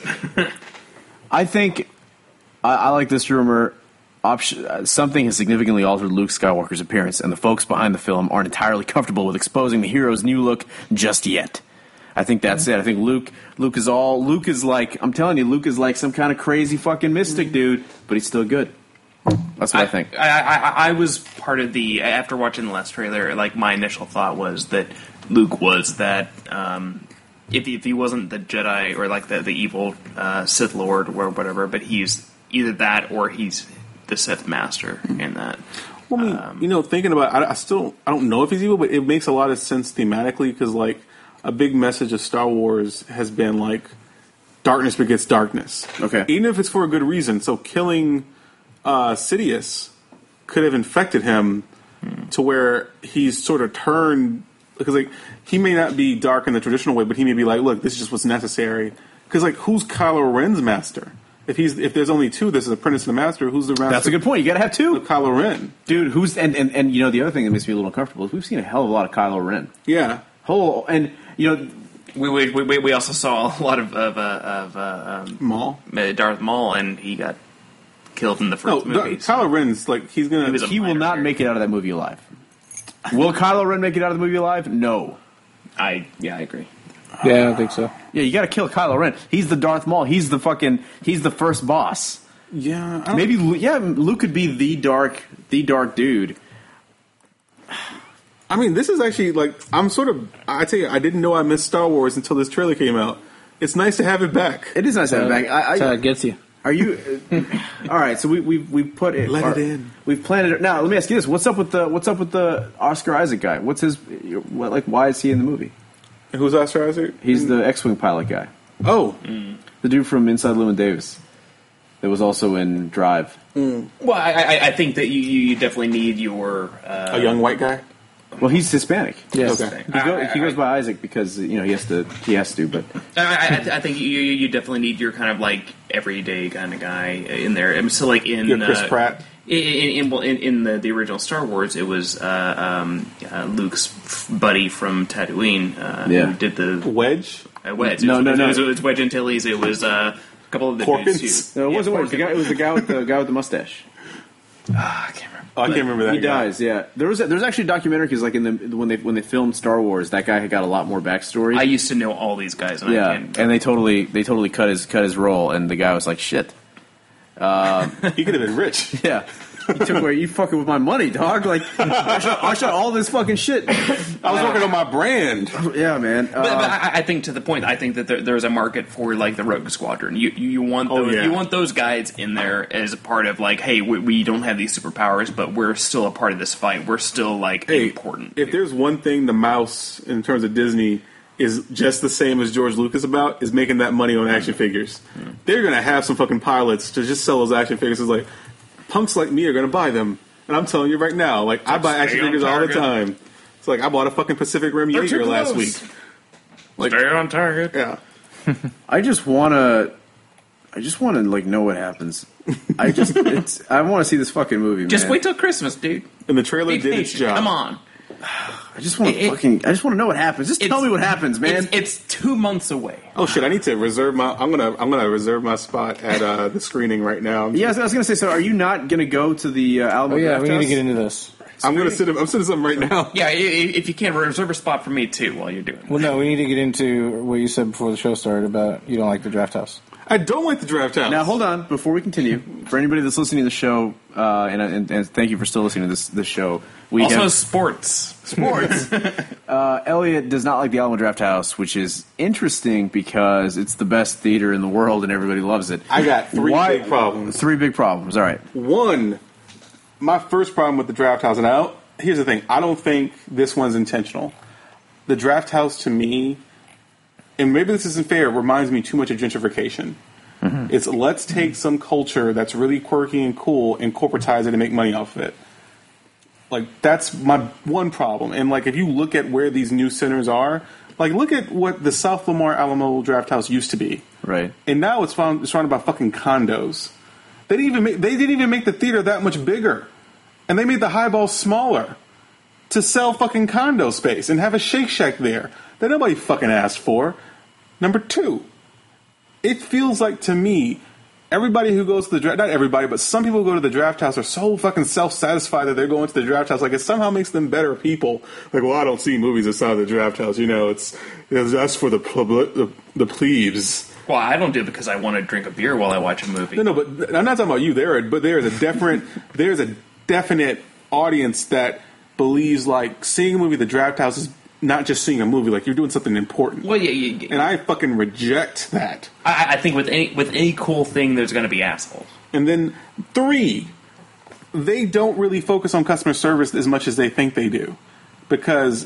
I think I, I like this rumor. Option, uh, something has significantly altered Luke Skywalker's appearance, and the folks behind the film aren't entirely comfortable with exposing the hero's new look just yet. I think that's it. I think Luke, Luke is all. Luke is like, I'm telling you, Luke is like some kind of crazy fucking mystic dude, but he's still good. That's what I, think. I, I, I, I was part of the after watching the last trailer. Like my initial thought was that Luke was that um, if he, if he wasn't the Jedi or like the the evil uh, Sith Lord or whatever, but he's either that or he's the Sith Master in that. Well, I mean, Um, you know, thinking about, I, I still, I don't know if he's evil, but it makes a lot of sense thematically because, like, a big message of Star Wars has been like, darkness begets darkness. Okay. Even if it's for a good reason. So killing uh, Sidious could have infected him to where he's sort of turned because, like, he may not be dark in the traditional way, but he may be like, look, this is just what's necessary. Because, like, who's Kylo Ren's master? If he's if there's only two, this is Apprentice and the Master. Who's the master? That's a good point. You got to have two, Kylo Ren. dude. Who's and, and and you know the other thing that makes me a little uncomfortable is we've seen a hell of a lot of Kylo Ren. Yeah. Whole and you know we, we we we also saw a lot of of, uh, of uh, um, Maul. uh, Darth Maul, and he got killed in the No, first movie. Dar- Kylo Ren's like he's gonna. He was a he will minor not character. make it out of that movie alive. Will Kylo Ren make it out of the movie alive? No. I yeah, I agree. Yeah, I don't think so. Yeah, you got to kill Kylo Ren. He's the Darth Maul. He's the fucking. He's the first boss. yeah, I don't- Maybe Lu- yeah, Luke could be the dark, the dark dude. I mean, this is actually like I'm sort of. I tell you, I didn't know I missed Star Wars until this trailer came out. It's nice to have it back. It is nice to have him back. I, That's how I, it gets you. are you? Uh, all right, so we we we put it. Let our- it in. We've planted it. Now let me ask you this: What's up with the What's up with the Oscar Isaac guy? What's his? What, like, why is he in the movie? Who's Oscar Isaac? He's the X-wing pilot guy, Oh, the dude from Inside Llewyn Davis, that was also in Drive. Well, I, I, I think that you, you definitely need your uh, a young white guy. Well, he's Hispanic. Yes. Okay. He, go, he goes by Isaac because you know he has to. He has to, but I, I, I think you, you you definitely need your kind of like everyday kind of guy in there. And so like in Your Chris uh, Pratt. In, in, well, in, in the, the original Star Wars, it was uh, um, uh, Luke's f- buddy from Tatooine uh, Yeah. who did the Wedge? uh, Wedge. No, it was, no, it no. was, it was Wedge Antilles. It was uh, a couple of the Porkins? dudes. No, it Yeah, wasn't. It was the guy. It was the guy with the guy with the mustache. Ah, I can't remember. Oh, I can't remember that He guy. dies. Yeah, there was a, there was actually a documentary because like in the when they when they filmed Star Wars, that guy had got a lot more backstory. I used to know all these guys. And I yeah, can't, and they totally they totally cut his cut his role, and the guy was like, "Shit, He could have been rich. yeah." You took away, you fucking with my money, dog. Like, I shot, I shot all this fucking shit. I was working on my brand. Yeah, man. Uh, But, but I, I think to the point, I think that there, there's a market for like the Rogue Squadron. You you, you want Oh, those, yeah. you want those guys in there as a part of like, hey, we, we don't have these superpowers, but we're still a part of this fight. We're still like Hey, important. if there's one thing the mouse, in terms of Disney, is just the same as George Lucas about, is making that money on action figures. They're going to have some fucking pilots to just sell those action figures. It's like, punks like me are going to buy them. And I'm telling you right now, like, I buy action stay on figures all the target. time. It's like, I bought a fucking Pacific Rim They're too Jaeger last close. week. Like, Stay on target. yeah. I just want to. I just want to like know what happens. I just. It's. I want to see this fucking movie. Just man. wait till Christmas, dude. And the trailer Be did its patient. job. Come on. I just want It- to it- fucking. I just want to know what happens. Just tell It's- me what happens, man. It's, it's two months away. Oh shit! I need to reserve my. I'm gonna. I'm gonna reserve my spot at uh, the screening right now. yeah, I was, I was gonna say. So, are you not gonna go to the uh, Alamo Oh yeah, Draft we need to House? get into this. I'm gonna sit. I'm sitting something right now. Yeah, i- i- if you can, reserve a spot for me too while you're doing it. Well, no, we need to get into what you said before the show started about you don't like the draft house. I don't like the draft house. Now, hold on. Before we continue, for anybody that's listening to the show, uh, and, and, and thank you for still listening to this this show. We Also, have sports. sports. uh, Elliot does not like the Alamo Draft House, which is interesting because it's the best theater in the world and everybody loves it. I got three Why- big problems. Three big problems. All right. One, my first problem with the draft house, and I don't, here's the thing: I don't think this one's intentional. The draft house, to me, and maybe this isn't fair, reminds me too much of gentrification. Mm-hmm. It's let's take some culture that's really quirky and cool and corporatize it and make money off of it. Like, that's my one problem. And like, if you look at where these new centers are, like, look at what the South Lamar Alamo Draft House used to be. Right. And now it's found, surrounded by fucking condos. They didn't even make, they didn't even make the theater that much bigger, and they made the highball smaller to sell fucking condo space and have a Shake Shack there that nobody fucking asked for. Number two, it feels like to me, everybody who goes to the draft, not everybody, but some people who go to the draft house are so fucking self-satisfied that they're going to the draft house. Like, it somehow makes them better people. Like, well, I don't see movies outside the draft house. You know, it's, it's that's for the, public, the the plebes. Well, I don't do it because I want to drink a beer while I watch a movie. No, no, but I'm not talking about you. There, are, but there is a different, there's a definite audience that believes like seeing a movie at the draft house is not just seeing a movie. Like, you're doing something important. Well, yeah, yeah, And I fucking reject that. I, I think with any with any cool thing, there's going to be assholes. And then three, they don't really focus on customer service as much as they think they do, because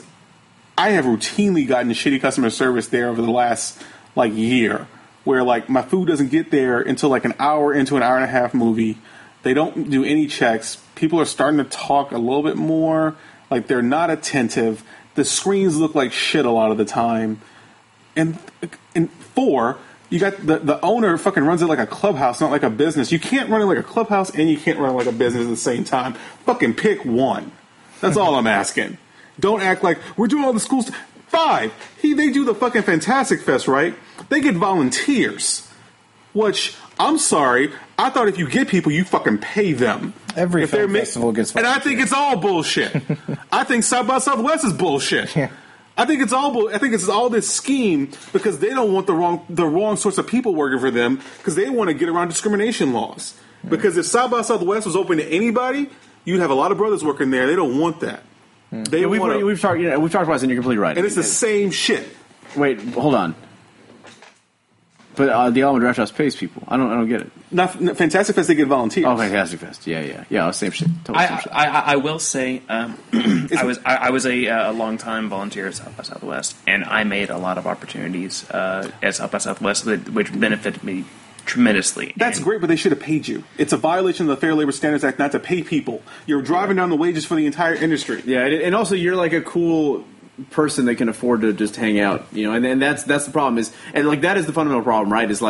I have routinely gotten shitty customer service there over the last like year, where like my food doesn't get there until like an hour into an hour and a half movie. They don't do any checks. People are starting to talk a little bit more. Like, they're not attentive. The screens look like shit a lot of the time. And and four, you got the, the owner fucking runs it like a clubhouse, not like a business. You can't run it like a clubhouse and you can't run it like a business at the same time. Fucking pick one. That's all I'm asking. Don't act like we're doing all the schools. Five, he they do the fucking Fantastic Fest, right? They get volunteers, which I'm sorry. I thought if you get people, you fucking pay them. Every If they're film ma- festival gets and I think it's all bullshit. I think South by Southwest is bullshit. Yeah. I think it's all. bull- I think it's all this scheme because they don't want the wrong the wrong sorts of people working for them because they want to get around discrimination laws. Because if South by Southwest was open to anybody, you'd have a lot of brothers working there. They don't want that. They Yeah, we've, want. we've talked. You know, we've talked about this, and you're completely right. and it's the same shit. Wait, hold on. But uh, the Alamo Draft House pays people. I don't. I don't get it. Not, not Fantastic Fest. They get volunteers. Oh, Fantastic Fest. Yeah, yeah, yeah. Same shit. Totally same I, shit. I, I, I will say, um, I was I, I was a, uh, a long time volunteer at South by Southwest, and I made a lot of opportunities uh, at South by Southwest, that, which benefited me tremendously. That's And- great, but they should have paid you. It's a violation of the Fair Labor Standards Act not to pay people. You're driving down the wages for the entire industry. Yeah, and, and also you're like a cool person that can afford to just hang out, you know. And, and that's that's the problem is, and like that is the fundamental problem, right? Is like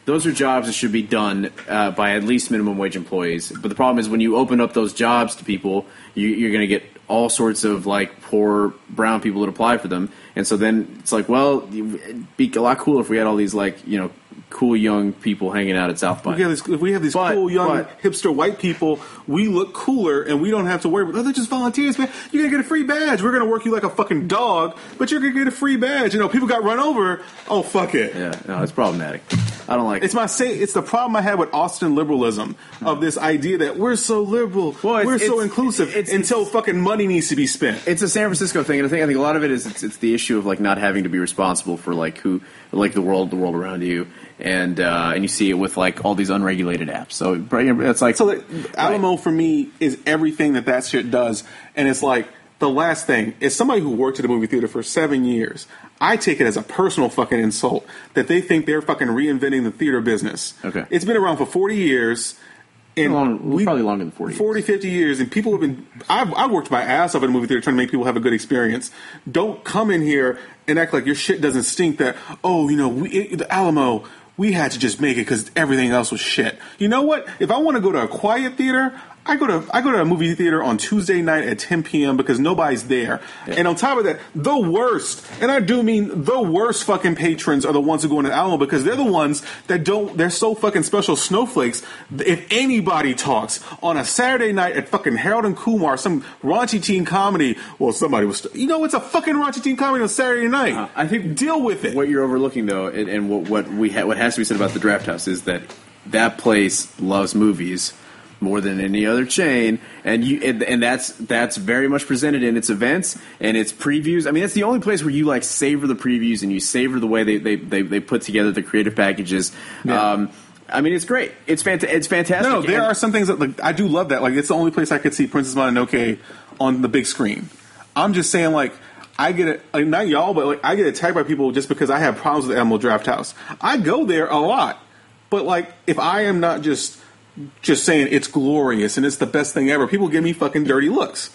those are jobs that should be done uh, by at least minimum wage employees. But the problem is when you open up those jobs to people, you, you're going to get all sorts of like poor brown people that apply for them, and so then it's like, well, it'd be a lot cooler if we had all these like you know cool young people hanging out at South by. We have this, if we have these But- cool young but- hipster white people, we look cooler and we don't have to worry about. Oh, they're just volunteers, man. You're gonna get a free badge. We're gonna work you like a fucking dog, but you're gonna get a free badge. You know, people got run over. Oh, fuck it. Yeah, no, it's problematic. I don't like It's it. my say. It's the problem I had with Austin liberalism of this idea that we're so liberal, Well, it's- we're so it's- inclusive it's- until fucking money needs to be spent. It's a San Francisco thing, and I think I think a lot of it is it's, it's the issue of like not having to be responsible for like who like the world the world around you, and uh, and you see it with like all these unregulated apps. So it's like So that, Alamo for me is everything that that shit does, and it's like the last thing is somebody who worked at a movie theater for seven years. I take it as a personal fucking insult that they think they're fucking reinventing the theater business. Okay. It's been around for forty years. And Long- well, probably longer than forty years. forty, fifty years, and people have been. I've, I worked my ass off in a movie theater trying to make people have a good experience. Don't come in here and act like your shit doesn't stink. That oh, you know, we, it, the Alamo, we had to just make it because everything else was shit. You know what? If I want to go to a quiet theater, I go to I go to a movie theater on Tuesday night at ten p.m. because nobody's there. Yeah. And on top of that, the worst, and I do mean the worst fucking patrons are the ones who go into Alamo because they're the ones that don't, they're so fucking special snowflakes. If anybody talks on a Saturday night at fucking Harold and Kumar, some raunchy teen comedy, well, somebody was, you know, it's a fucking raunchy teen comedy on Saturday night. Uh, I think deal with it. What you're overlooking, though, and, and what what we ha- what has to be said about the Draft House is that that place loves movies more than any other chain, and you and, and that's that's very much presented in its events and its previews. I mean, that's the only place where you like savor the previews and you savor the way they they, they, they put together the creative packages. Yeah. Um, I mean, it's great. It's fanta- It's fantastic. No, no, there And- are some things that like I do love that. Like it's the only place I could see Princess Mononoke on the big screen. I'm just saying, like I get it, like not y'all, but like I get attacked by people just because I have problems with the Animal Draft House. I go there a lot, but like if I am not just just saying it's glorious and it's the best thing ever, people give me fucking dirty looks.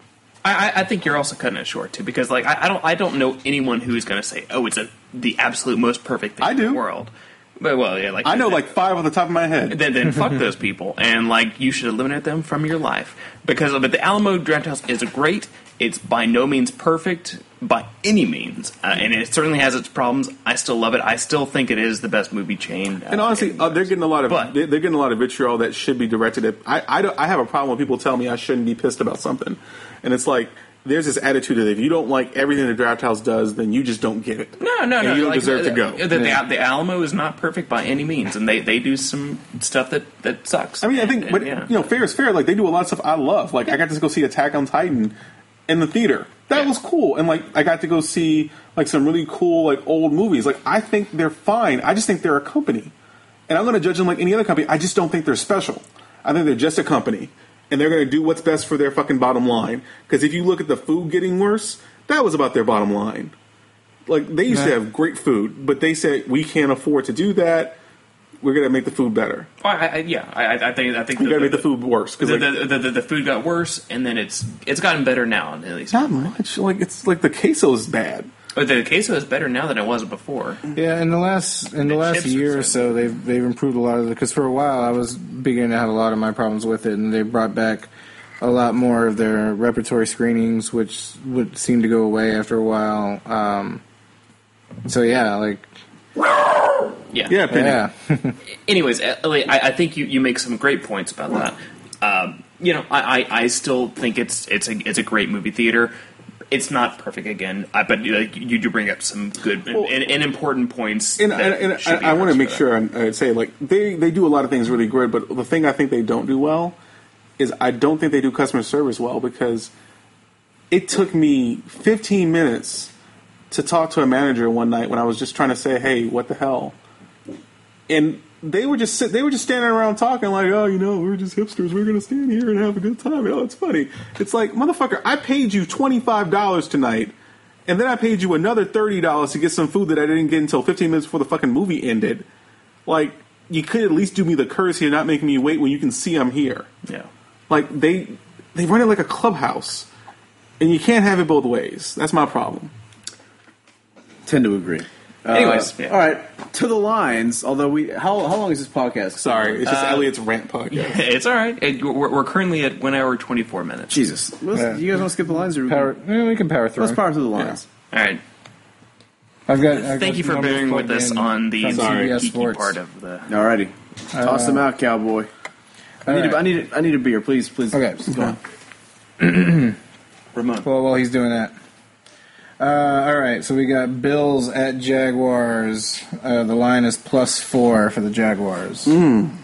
I, I think you're also cutting it short too, because like I, I don't I don't know anyone who's going to say, oh, it's a the absolute most perfect thing I do. in the world. But well, yeah, like I know then, like five off the top of my head. then, then fuck those people, and like you should eliminate them from your life because but the Alamo Draft House is great. It's by no means perfect by any means, uh, and it certainly has its problems. I still love it. I still think it is the best movie chain. Uh, And honestly, uh, they're getting a lot of But- they're, they're getting a lot of vitriol that should be directed at. I, I, don't- I have a problem when people tell me I shouldn't be pissed about something, and it's like there's this attitude that if you don't like everything the Draft House does, then you just don't get it. No, no, and no. you don't like, deserve the, to go. The, the, the Alamo is not perfect by any means, and they, they do some stuff that, that sucks. I mean, I think, And- but and, yeah. you know, fair is fair. Like they do a lot of stuff I love. Like I got to go see Attack on Titan in the theater. That Yeah. was cool, and like I got to go see like some really cool like old movies. Like I think they're fine. I just think they're a company, and I'm going to judge them like any other company. I just don't think they're special. I think they're just a company, and they're going to do what's best for their fucking bottom line. Because if you look at the food getting worse, that was about their bottom line. Like they used to Yeah. have great food, but they said we can't afford to do that. We're going to make the food better. Well, I, I, yeah, I, I think I think We got to make the food worse. The, Because like, the, the, the, the food got worse, and then it's it's gotten better now. At least not much. Like it's like the queso is bad. But the queso is better now than it was before. Yeah, in the last in the The last chips year are or so so, they've they've improved a lot of it. Because for a while, I was beginning to have a lot of my problems with it, and they brought back a lot more of their repertory screenings, which would seem to go away after a while. Um, so yeah, like Yeah. Yeah, Penny. yeah, Anyways, Elliot, I, I think you, you make some great points about that. Um, you know, I, I, I still think it's it's a it's a great movie theater. It's not perfect again, I, but like, you do bring up some good and, Well, and, and important points. And, that and, and should be I, I want to addressed make for sure I, I say like they they do a lot of things really good, but the thing I think they don't do well is I don't think they do customer service well because it took me fifteen minutes to talk to a manager one night when I was just trying to say, "Hey, what the hell?" And they were just sit, they were just standing around talking like, "Oh, you know, we're just hipsters. We're gonna stand here and have a good time." Oh, it's funny. It's like, motherfucker, I paid you twenty five dollars tonight, and then I paid you another thirty dollars to get some food that I didn't get until fifteen minutes before the fucking movie ended. Like, you could at least do me the courtesy of not making me wait when you can see I'm here. it. Yeah. Like they they run it like a clubhouse, and you can't have it both ways. That's my problem. Tend to agree. Anyways, yeah. All right, to the lines. Although we, how how long is this podcast? Sorry, it's just Uh, Elliot's rant podcast. It's all right. It, we're, we're currently at one hour twenty-four minutes. Jesus, Let's- Yeah. you guys want to skip the lines, or we Power. can, eh, we can power through. let's power through the lines? All right. I've got. I've Thank got you for numbers bearing with plugged us in on the from C B S geeky Sports. part of the. Alrighty, toss them out, cowboy. I need, right. a, I need, a, I need a beer, please, please. Okay. go on. Ramon. Well, while he's doing that. Uh, all right, so we got Bills at Jaguars. Uh, the line is plus four for the Jaguars. Uh,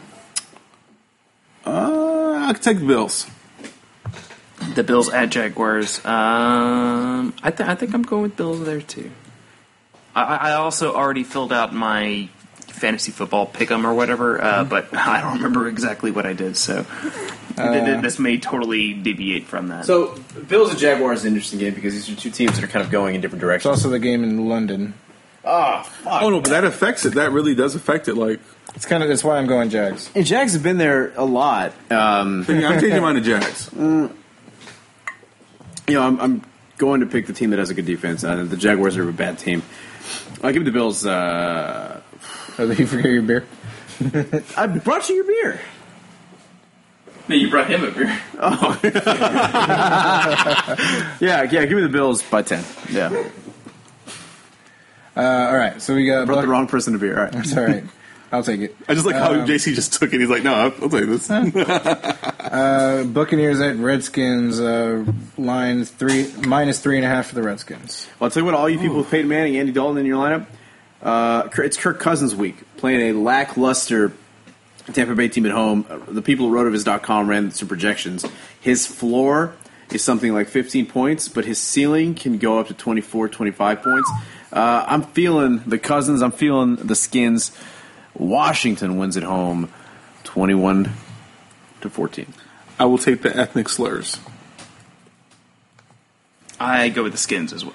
I could take the Bills. The Bills at Jaguars. Um, I, th- I think I'm going with Bills there too. I, I also already filled out my fantasy football pick'em or whatever, uh, but I don't remember exactly what I did. So th- th- this may totally deviate from that. So, Bills and Jaguars is an interesting game because these are two teams that are kind of going in different It's directions. also the game in London. Oh, fuck. Oh no, but that affects it. That really does affect it. Like, It's kind of that's why I'm going Jags. And Jags have been there a lot. Um, I'm changing mine to Jags. you know, I'm, I'm going to pick the team that has a good defense. Uh, the Jaguars are a bad team. I'll give the Bills. Uh, Oh, did you forget your beer? I brought you your beer. no, you brought him a beer. Yeah, yeah. Give me the Bills by ten. Yeah, Uh, all right, so we got. brought Buck- the wrong person a beer. All right. It's all right. I'll take it. I just like how J C just took it. He's like, no, I'll, I'll take this. Uh, Buccaneers at Redskins. Uh, lines three minus three and a half for the Redskins. Well, I'll tell you what. All you people with Peyton Manning, Andy Dalton in your lineup, uh, it's Kirk Cousins week, playing a lackluster Tampa Bay team at home. Uh, The people at rotoviz dot com ran some projections. His floor is something like fifteen points, but his ceiling can go up to twenty-four, twenty-five points. Uh, I'm feeling the Cousins. I'm feeling the Skins. Washington wins at home, twenty-one to fourteen. I will take the ethnic slurs. I go with the Skins as well.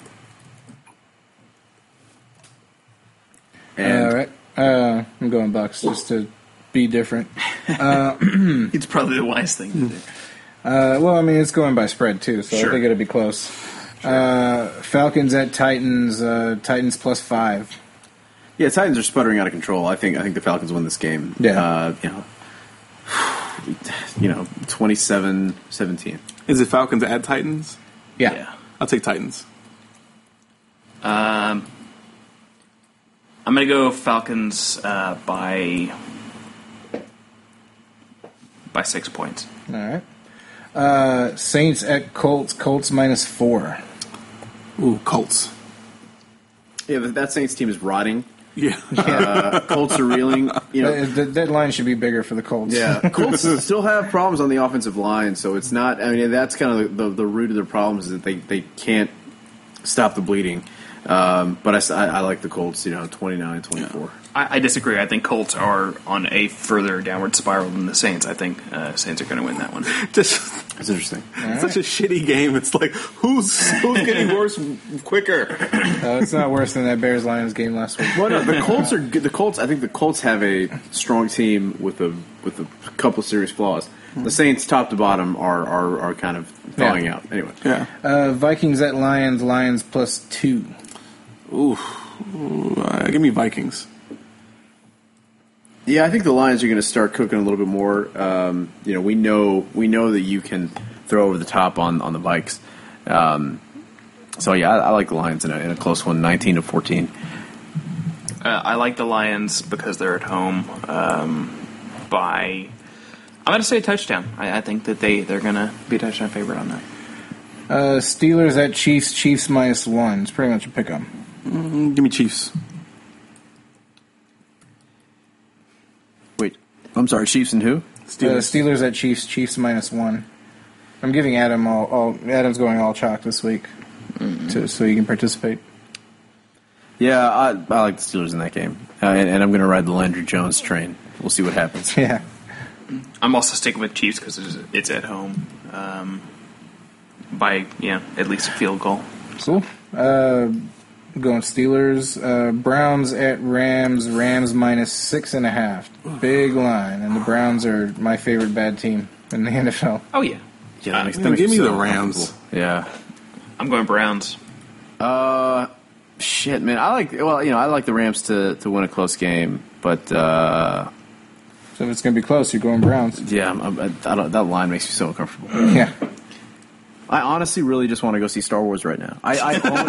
And all right, uh, I'm going Bucks just to be different. It's probably the wise thing to do. Uh, well, I mean, it's going by spread too, so Sure. I think it'll be close. Uh, Falcons at Titans. Uh, Titans plus five. yeah, Titans are sputtering out of control. I think I think the Falcons win this game. Yeah. Uh, you know, you know, twenty-seven seventeen. Is it Falcons at Titans? Yeah. Yeah. I'll take Titans. Um, I'm going to go Falcons uh, by by six points. All right. Uh, Saints at Colts. Colts minus four. Ooh, Colts. Yeah, but that Saints team is rotting. Yeah. Uh, Colts are reeling. You know, Uh, the, that line should be bigger for the Colts. yeah, Colts still have problems on the offensive line, so it's not. I mean, that's kind of the, the, the root of their problems is that they, they can't stop the bleeding. Um, but I, s- I- I like the Colts. You know, twenty-nine twenty-four. I, I disagree. I think Colts are on a further downward spiral than the Saints. I think uh, Saints are going to win that one. Just That's interesting. it's such a shitty game. It's like who's who's getting worse quicker? Uh, it's not worse than that Bears Lions game last week. Well, no, the Colts are good. The Colts. I think the Colts have a strong team with a with a couple of serious flaws. The Saints, top to bottom, are are, are kind of falling Yeah. out. Anyway, Yeah. Uh, Vikings at Lions. Lions plus two. Ooh. Uh, give me Vikings. yeah, I think the Lions are going to start cooking a little bit more. Um, you know, we know we know that you can throw over the top on on the Vikes. Um, so yeah, I, I like the Lions in a, in a close one, nineteen to fourteen. Uh, I like the Lions because they're at home um, by. I'm going to say a touchdown. I, I think that they they're going to be a touchdown favorite on that. Uh, Steelers at Chiefs. Chiefs minus one. It's pretty much a pick 'em. Mm, give me Chiefs. Wait, I'm sorry, Chiefs and who? Uh, Steelers. Steelers at Chiefs. Chiefs minus one. I'm giving Adam all. all Adam's going all chalk this week, to, so you can participate. Yeah, I, I like the Steelers in that game, uh, and, and I'm going to ride the Landry Jones train. We'll see what happens. Yeah. I'm also sticking with Chiefs because it's, it's at home um, by yeah at least a field goal. Cool. Uh, going Steelers. Uh, Browns at Rams. Rams minus six and a half. Big line, and the Browns are my favorite bad team in the N F L. Oh yeah, Yeah, that makes, Uh, that makes give me so the Rams. uncomfortable. Yeah. I'm going Browns. Uh, Shit, man. I like. Well, you know, I like the Rams to, to win a close game, but uh, So if it's going to be close, you're going Browns. yeah, I'm, I'm, I don't, that line makes me so uncomfortable. Yeah. I honestly really just want to go see Star Wars right now. I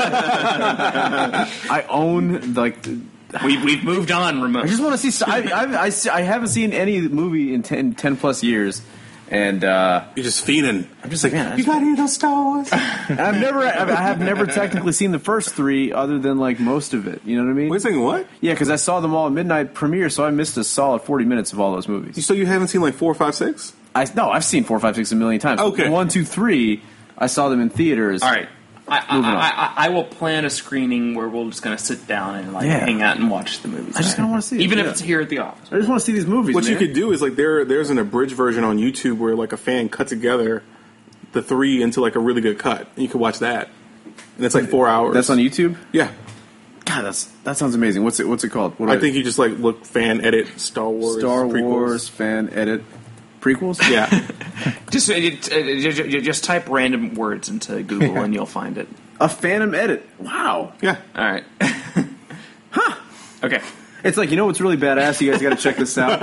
I own, I own like. the- We, we've moved on, Ramon. I just want to see. I, I, I, I haven't seen any movie in ten, ten plus years, and uh, You're just fiending. I'm just like, man, I You just, got any of those Star Wars? and I've never, I've, I have never technically seen the first three, other than like most of it. You know what I mean? Wait a second, what? Yeah, because I saw them all at midnight premiere, so I missed a solid forty minutes of all those movies. So you haven't seen like four, five, six? I no, I've seen four, five, six a million times. Okay. one, two, three. I saw them in theaters. All right. I, I, Moving on. I, I, I will plan a screening where we're just going to sit down and like Yeah. hang out and watch the movies. I just kind of want to see it. even if yeah. it's here at the office. I just want to see these movies. What you man. could do is like there, there's an abridged version on YouTube where like a fan cut together the three into like a really good cut. And you could watch that, and it's like four hours. That's on YouTube. Yeah, God, that's that sounds amazing. What's it? What's it called? What do I think you just like look fan edit Star Wars. Star prequels. Wars fan edit prequels. Yeah, Just, it, it, just, just type random words into Google and you'll find it. A Phantom edit. Wow. yeah. All right. huh. Okay. It's like, you know what's really badass? You guys got to check this out.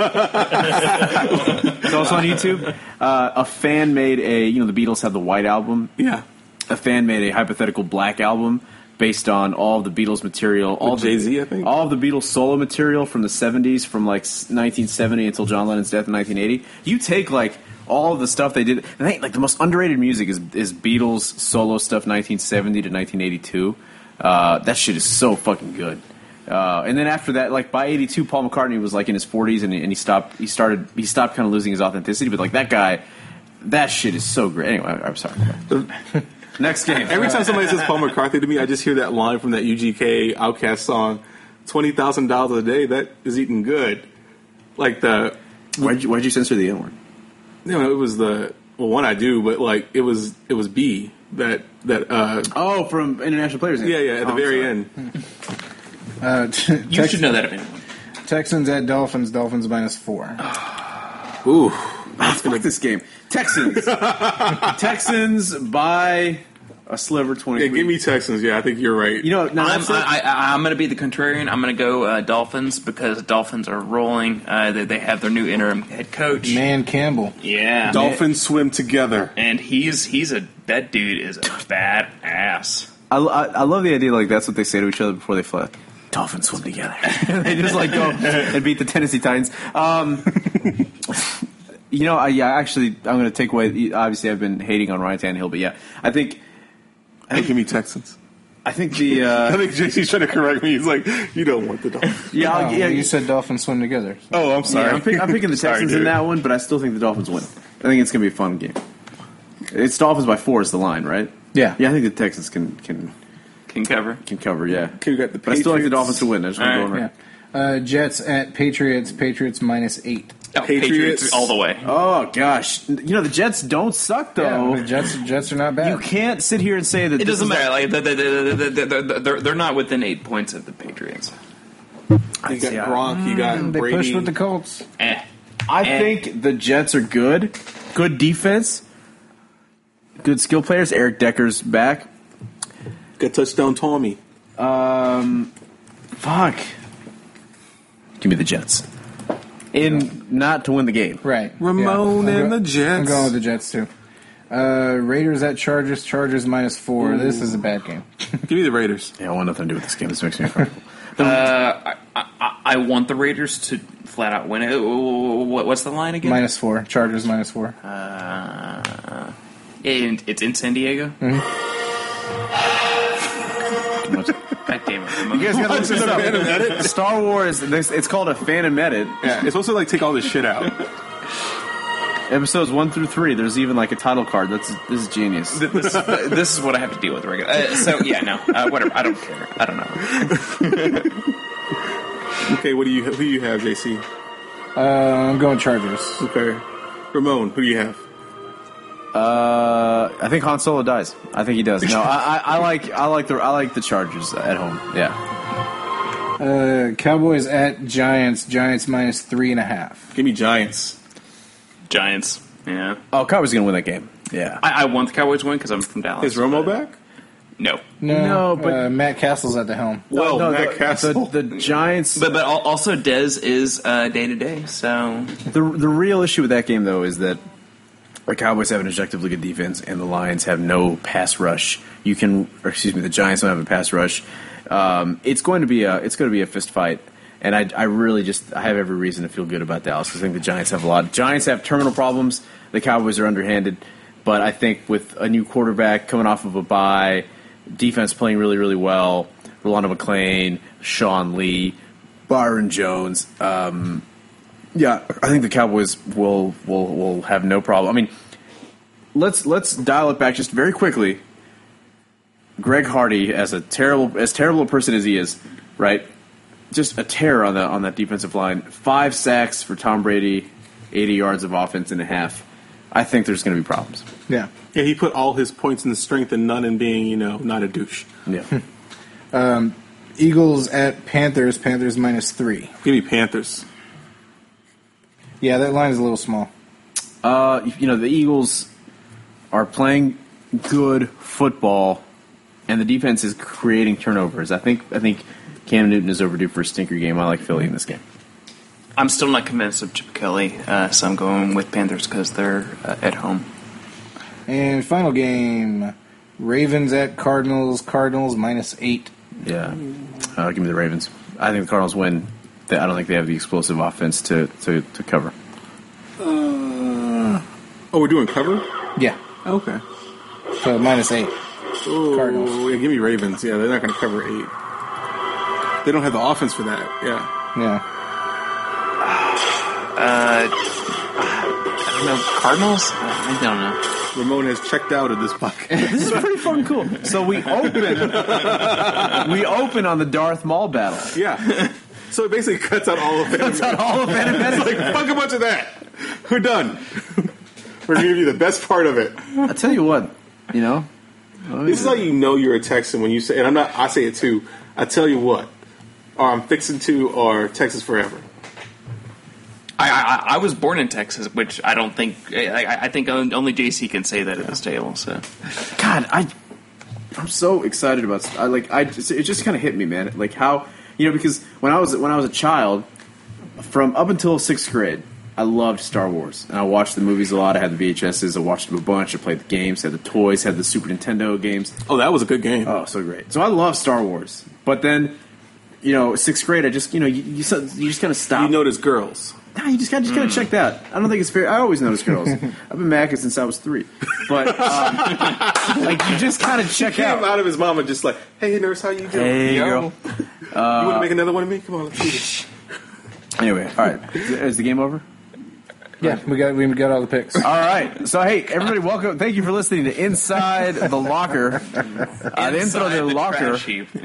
It's also on YouTube. Uh, a fan made a, you know, the Beatles had the White Album. Yeah. A fan made a hypothetical Black Album based on all of the Beatles material. All of the- Jay-Z, I think? All of the Beatles solo material from the seventies, from like nineteen seventy until John Lennon's death in nineteen eighty. You take like all of the stuff they did. And I think like the most underrated music is, is Beatles solo stuff nineteen seventy to nineteen eighty-two. Uh, that shit is so fucking good. Uh, and then after that, like by eighty-two, Paul McCartney was like in his forties, and, and he stopped. He started. He stopped kind of losing his authenticity. But like that guy, that shit is so great. Anyway, I'm sorry. Next game. Every time somebody says Paul McCartney to me, I just hear that line from that U G K Outkast song, twenty thousand dollars a day, that is eating good. Like the, Why'd you, why'd you censor the N word? you know, it was the, well, one I do, but like it was, it was B that, that, uh, Oh, from International Players. yeah, yeah, at the Oh, very sorry. end. Uh, t- You Tex- should know that opinion. Texans at Dolphins. Dolphins minus four. Ooh. Ah, fuck this game. Texans. Texans by a sliver, Yeah, twenty-three. give me Texans. Yeah, I think you're right. You know, now I'm, that's it. I, I, I'm going to be the contrarian. I'm going to go uh, Dolphins because Dolphins are rolling. Uh, they, they have their new interim head coach. Man Campbell. Yeah. Dolphins swim together. And he's he's a that dude is a badass. I, I, I love the idea, like, that's what they say to each other before they fly. Dolphins swim together. They just, like, go and beat the Tennessee Titans. Um, you know, I, yeah, actually, I'm going to take away, obviously, I've been hating on Ryan Tannehill, but yeah, I think, I think give me Texans. I think the, I uh, think J C's trying to correct me. He's like, you don't want the Dolphins. yeah, Oh, I'll- yeah, you said Dolphins swim together. So. Oh, I'm sorry. yeah, I'm, pick, I'm picking the Sorry, Texans in dude. that one, but I still think the Dolphins win. I think it's going to be a fun game. It's Dolphins by four is the line, right? Yeah. Yeah, I think the Texans can can Can cover. can cover, yeah. Okay, we got the But I still like the Patriots. Dolphins to win. I just want to All go right, on Yeah. right. Uh, Jets at Patriots. Patriots minus eight. Oh, Patriots. Patriots all the way. Oh, gosh. You know, the Jets don't suck, though. Yeah, the Jets. Jets are not bad. You can't sit here and say that It this doesn't is matter. Like they're, they're, they're, they're, they're not within eight points of the Patriots. You got Yeah. Gronk. You got They Brady. pushed with the Colts. Eh. I Eh. think the Jets are good. Good defense. Good skill players. Eric Decker's back. Got touchdown Tommy. Um, fuck. Give me the Jets. In not to win the game. Right. Ramon Yeah. I'm and go- the Jets. I'm going with the Jets too. Uh, Raiders at Chargers. Chargers minus four. This is a bad game. Give me the Raiders. Yeah, I want nothing to do with this game. This makes me uncomfortable. Uh, I, I, I want the Raiders to flat out win it. What- What's the line again? Minus four. Chargers minus four. Uh, and it's in San Diego. God damn it! You guys gotta look this up. Phantom edit? Star Wars. This, it's called a Phantom edit. Yeah, it's supposed to like take all this shit out. Episodes one through three. There's even like a title card. That's this is genius. this, this is what I have to deal with regular. Uh, so yeah, no, uh, whatever. I don't care. I don't know. Okay, what do you who do you have, J C? Uh, I'm going Chargers. Okay, Ramon, who do you have? Uh, I think Han Solo dies. I think he does. No, I, I, I like I like the I like the Chargers at home. Yeah. Uh, Cowboys at Giants. Giants minus three and a half. Give me Giants. Giants. Yeah, Oh, Cowboys gonna win that game. Yeah. I, I want the Cowboys to win because I'm from Dallas. Is Romo but- back? No. No, No, but- uh, Matt Castle's at the helm. Well, no, Matt the, Castle. the, the Giants. But but al- also Dez is day to day. So The the real issue with that game, though, is that the Cowboys have an objectively good defense, and the Lions have no pass rush. You can, or excuse me, the Giants don't have a pass rush. Um, it's going to be a it's going to be a fist fight, and I, I really just I have every reason to feel good about Dallas because I think the Giants have a lot. Giants have terminal problems. The Cowboys are underhanded, but I think with a new quarterback coming off of a bye, defense playing really really well, Rolando McClain, Sean Lee, Byron Jones. Um, Yeah, I think the Cowboys will will will have no problem. I mean, let's let's dial it back just very quickly. Greg Hardy, as a terrible as terrible a person as he is, right? Just a terror on the on that defensive line. Five sacks for Tom Brady, eighty yards of offense and a half. I think there's going to be problems. Yeah. Yeah, he put all his points in the strength and none in being, you know, not a douche. Yeah. Eagles at Panthers. Panthers minus three. Give me Panthers. Yeah, that line is a little small. Uh, you know, the Eagles are playing good football, and the defense is creating turnovers. I think I think Cam Newton is overdue for a stinker game. I like Philly in this game. I'm still not convinced of Chip Kelly, uh, so I'm going with Panthers because they're uh, at home. And final game, Ravens at Cardinals. Cardinals minus eight. Yeah, uh, give me the Ravens. I think the Cardinals win. They- I don't think they have the explosive offense to, to, to cover. Uh, oh, we're doing cover? Yeah, Okay. so minus eight. Ooh, Cardinals. Yeah, give me Ravens. Yeah, they're not going to cover eight. They don't have the offense for that. Yeah. Yeah. Uh, I don't know. Cardinals? I don't know. Ramon has checked out of this podcast. This is pretty fucking cool. So we open we open on the Darth Maul battle. Yeah. So it basically cuts out all of it. Cuts out all of Phantom It's Menace. like, fuck a bunch of that. We're done. We're going to give you the best part of it. I tell you what, you know. This is how you know you're a Texan when you say, and I'm not, I say it too, I tell you what, or I'm fixing to, or Texas forever. I, I I was born in Texas, which I don't think I, I think only J C can say that at this table. So God, I I'm so excited about. I like I just, it just kind of hit me, man. Like how you know because when I was when I was a child, from up until sixth grade, I loved Star Wars and I watched the movies a lot. I had the V H Ses, I watched them a bunch. I played the games, had the toys, had the Super Nintendo games. Oh, that was a good game. Oh, so great. So I love Star Wars, but then you know sixth grade, I just you know you you, so- you just kind of stop. You notice girls. Nah, you just got just kind of check that. I don't think it's fair. I always notice girls. I've been macking since I was three, but um, like you just kind of check Came out. out of his mama just like, hey, nurse, how you doing? Hey, Yo. girl. You want to make another one of me? Come on, let's do this. Anyway, all right. Is, is the game over? Yeah, we got we got all the picks. All right. So hey, everybody, welcome. Thank you for listening to Inside the Locker. Uh, the intro to the locker.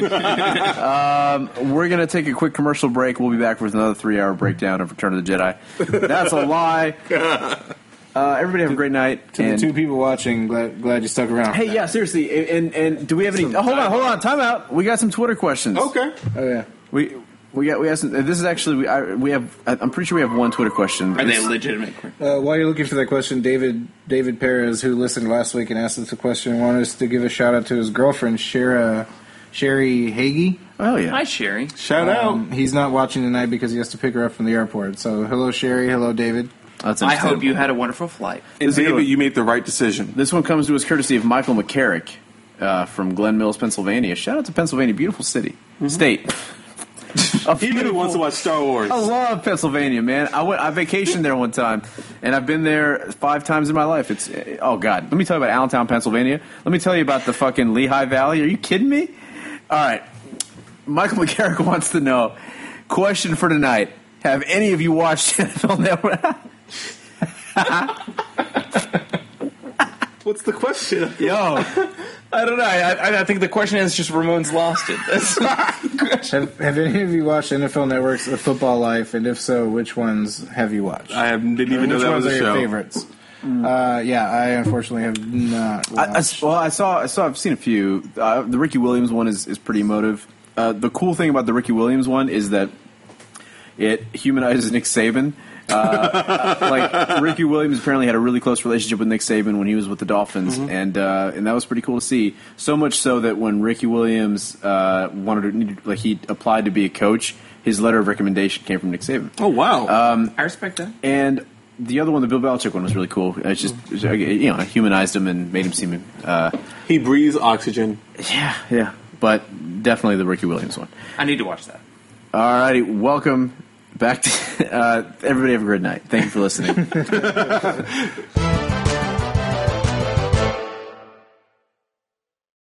We're gonna take a quick commercial break. We'll be back with another three-hour breakdown of Return of the Jedi. That's a lie. Uh, everybody have a great night. To the And- two people watching, glad glad you stuck around. Hey, yeah, seriously. And and do we have any? Oh, hold on, hold on. Time out. We got some Twitter questions. Okay. Oh yeah. We we got we have some. This is actually we I, we have. I'm pretty sure we have one Twitter question. Are they It's- legitimate? Uh, while you're looking for that question, David David Perez, who listened last week and asked us a question, wanted us to give a shout out to his girlfriend, Shara, Sherry Hagee. Oh yeah. Hi, Sherry. Shout Um, he's not watching tonight because he has to pick her up from the airport. So hello, Sherry. Hello, David. That's I hope understandable. you had a wonderful flight. And This is good. David, you made the right decision. This one comes to us courtesy of Michael McCarrick uh, from Glen Mills, Pennsylvania. Shout out to Pennsylvania, beautiful city, state. A He really wants to watch Star Wars. I love Pennsylvania, man. I went. I vacationed there one time, and I've been there five times in my life. It's oh god. Let me tell you about Allentown, Pennsylvania. Let me tell you about the fucking Lehigh Valley. Are you kidding me? All right. Michael McCarrick wants to know. Question for tonight: have any of you watched N F L Network? What's the question? Yo, I don't know. I, I think the question is just Ramon's lost it. That's not the question. Have, have any of you watched N F L Network's The Football Life? And if so, which ones have you watched? I have, didn't Or even know which that ones was are a your show. favorites? Uh, yeah, I unfortunately have not I, I- watched. well, I saw. I saw. I've seen a few. Uh, the Ricky Williams one is, is pretty emotive. Uh, the cool thing about the Ricky Williams one is that it humanizes Nick Saban, Uh, like Ricky Williams apparently had a really close relationship with Nick Saban when he was with the Dolphins, Mm-hmm. and uh, and that was pretty cool to see. So much so that when Ricky Williams uh, wanted to, like he applied to be a coach, his letter of recommendation came from Nick Saban. Oh wow! I respect that. And the other one, the Bill Belichick one, was really cool. It's just it was, you know, humanized him and made him seem. Uh, he breathes oxygen. yeah, yeah, but definitely the Ricky Williams one. I need to watch that. Alrighty, welcome back to uh, everybody. Have a great night. Thank you for listening.